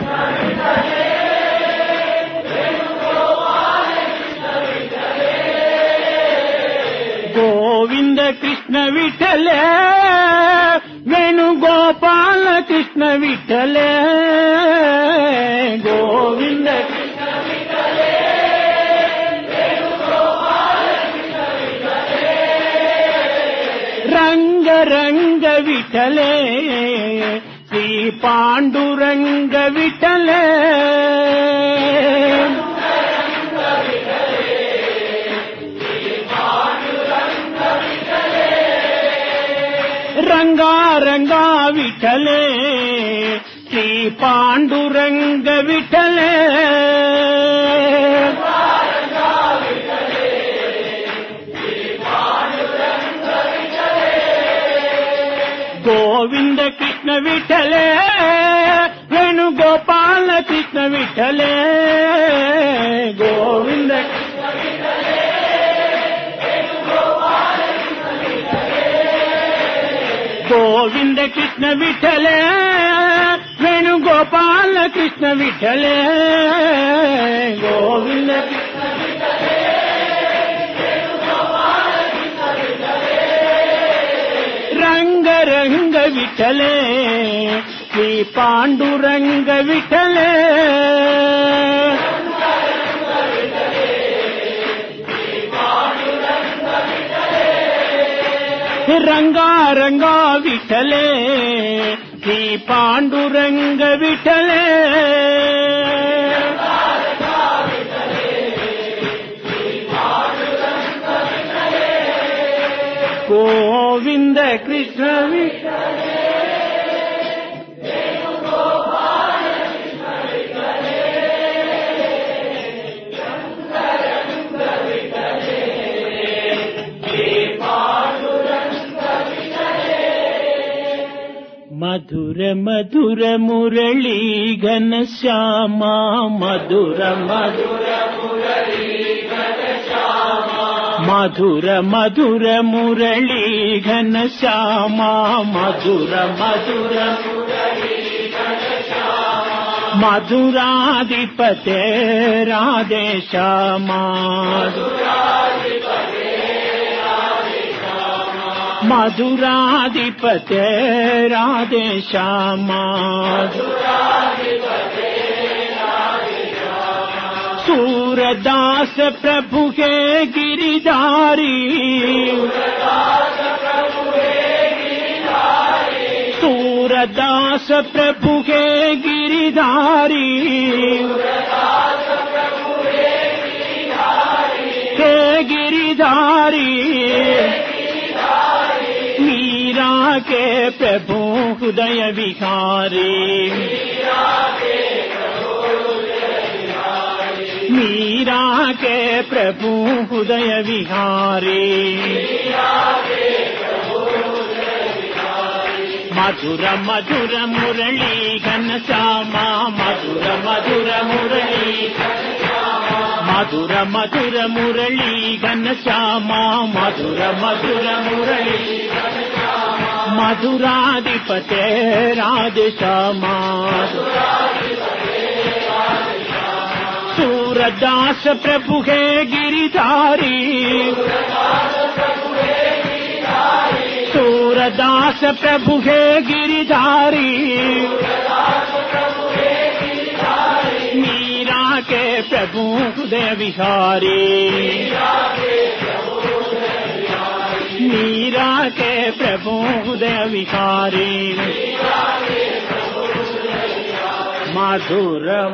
Govinda Krishna విఠలే Venu Gopala Krishna విఠలే Govinda రంగ రంగ విఠలే శ్రీ పాండురంగ విఠలే రంగా రంగా విఠలే శ్రీ పాండురంగ విఠలే గోవింద కృష్ణ విఠలే వేణు గోపాల కృష్ణ విఠలే గోవింద గోవింద కృష్ణ విఠలే వేణు గోపాల కృష్ణ విఠలే గోవింద రంగ రంగ విఠలే శ్రీ పాండురంగ విఠలే రంగా రంగా విఠలే శ్రీ పాండురంగ విఠలే గోవింద కృష్ణ విఠలే మధుర మధుర మురళీ ఘన శ్యామ మధుర మధుర మురళీ ఘన శ్యామ మధుర మధుర మురళీ ఘన శ్యామ మధుర మధుర మురళీ ఘన శ్యామ మధురాధిపతే రాధే శ్యామ మధురాధిపతే రాధే శ్యామ सूरदास प्रभु के गिरिधारी सूरदास प्रभु के गिरिधारी के गिरिधारी मीरा के प्रभु हृदय विहारी मीरा के प्रभु हृदय विहारी मधुर मधुर मुरली घन श्यामा मधुर मधुर मुरली मधुर मधुर मुरली घन श्यामा मधुर मधुर मुरली मधुराधिपते राधे श्यामा सूरदास प्रभु है गिरिधारी सूरदास प्रभु है गिरिधारी मीरा के प्रभु हृदय विहारी मीरा के प्रभु हृदय विहारी मधुरम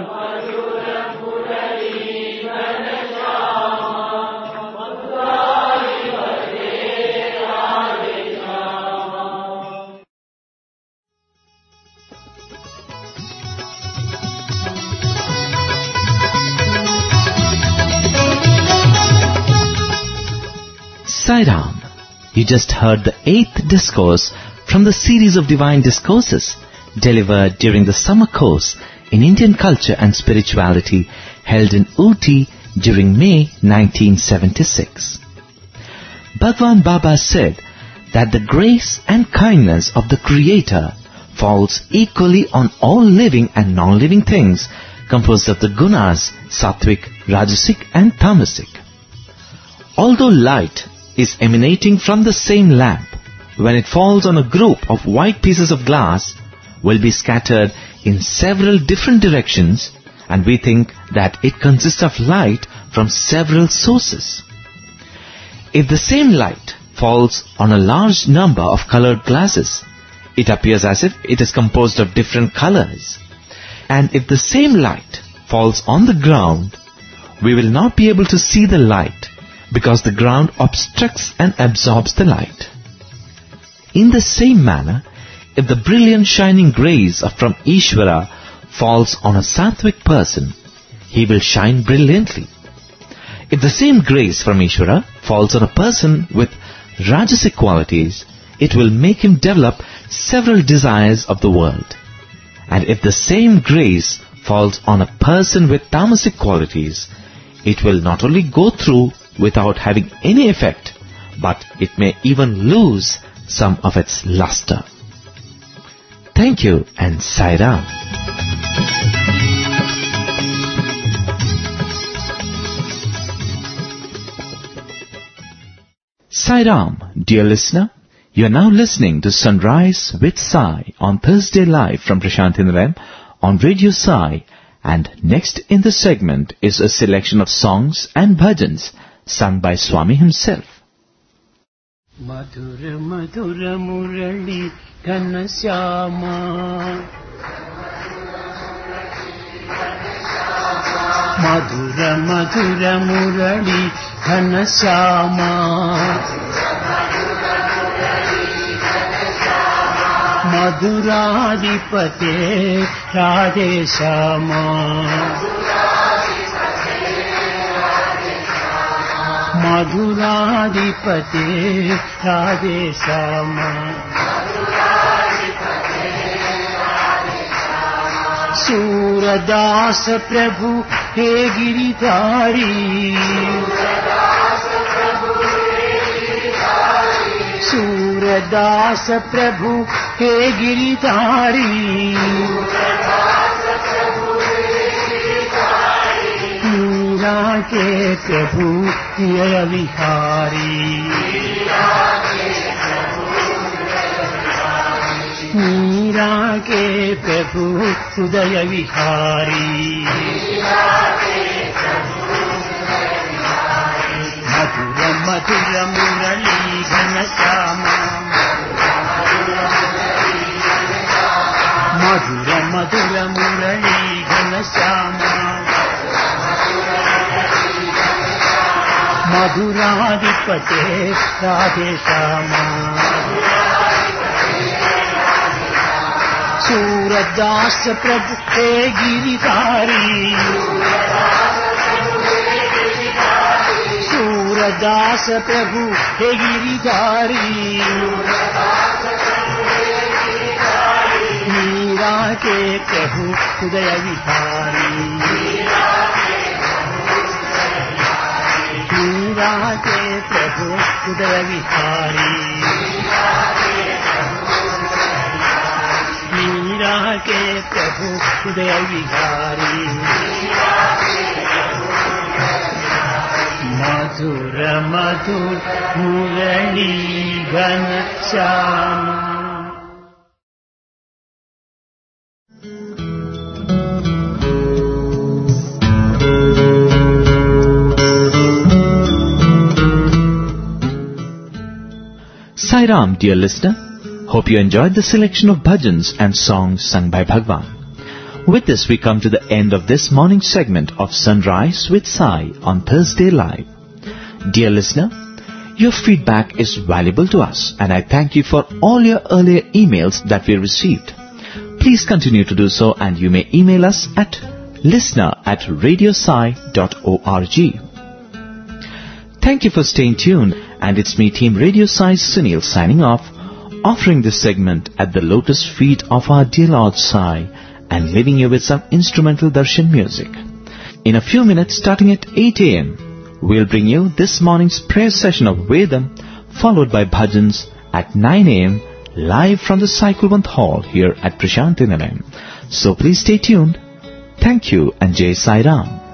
Sai Ram. You just heard the eighth discourse from the series of divine discourses delivered during the summer course in Indian culture and spirituality held in Ooty during May nineteen seventy-six. Bhagwan Baba said that the grace and kindness of the Creator falls equally on all living and non-living things composed of the gunas, sattvic, rajasic and tamasic. Although light is emanating from the same lamp, when it falls on a group of white pieces of glass, will be scattered in several different directions, and we think that it consists of light from several sources. If the same light falls on a large number of colored glasses, it appears as if it is composed of different colors. And if the same light falls on the ground, we will not be able to see the light because the ground obstructs and absorbs the light. In the same manner, if the brilliant shining grace from Ishvara falls on a sattvic person, he will shine brilliantly. If the same grace from Ishvara falls on a person with rajasic qualities, it will make him develop several desires of the world. And if the same grace falls on a person with tamasic qualities, it will not only go through without having any effect, but it may even lose some of its luster. Thank you and Sai Ram. Sai Ram, dear listener, you are now listening to Sunrise with Sai on Thursday live from Prashantinilayam on Radio Sai, and next in the segment is a selection of songs and bhajans sung by Swami himself. Madhura Madhura Murali Ghanashyama, Madhura Madhura Murali Ghanashyama, Madhuradipate Radhe Shama, Madhuradipate Radhe Shama, Suradas Prabhu He Giridhari, Suradas Prabhu He Giridhari, Meera ke Prabhu Hridaya Vihari, Meera ke Prabhu Hridaya Vihari, Madhura Madhura Murali Ghanashyama, Madhura Madhura Murali Ghanashyama, Madhuradipate Radhe Shama, Suradas Prabhu He Giridhari, Suradas Prabhu He Giridhari, Meera ke Prabhu Hridaya Vihari, Meera ke Prabhu Hridaya Vihari, Meera ke Prabhu Hridaya Vihari, Madhura Madhura Murali Ghanashyama. Sai Ram, dear listener. Hope you enjoyed the selection of bhajans and songs sung by Bhagwan. With this, we come to the end of this morning segment of Sunrise with Sai on Thursday Live. Dear listener, your feedback is valuable to us, and I thank you for all your earlier emails that we received. Please continue to do so, and you may email us at listener at radiosai dot org. Thank you for staying tuned And it's me, Team Radio Sai Sunil, signing off, offering this segment at the lotus feet of our dear Lord Sai and leaving you with some instrumental darshan music. In a few minutes, starting at eight a.m., we'll bring you this morning's prayer session of Vedam, followed by bhajans at nine a.m. live from the Sai Kulwant Hall here at Prashanti Nilayam. So please stay tuned. Thank you and Jai Sai Ram.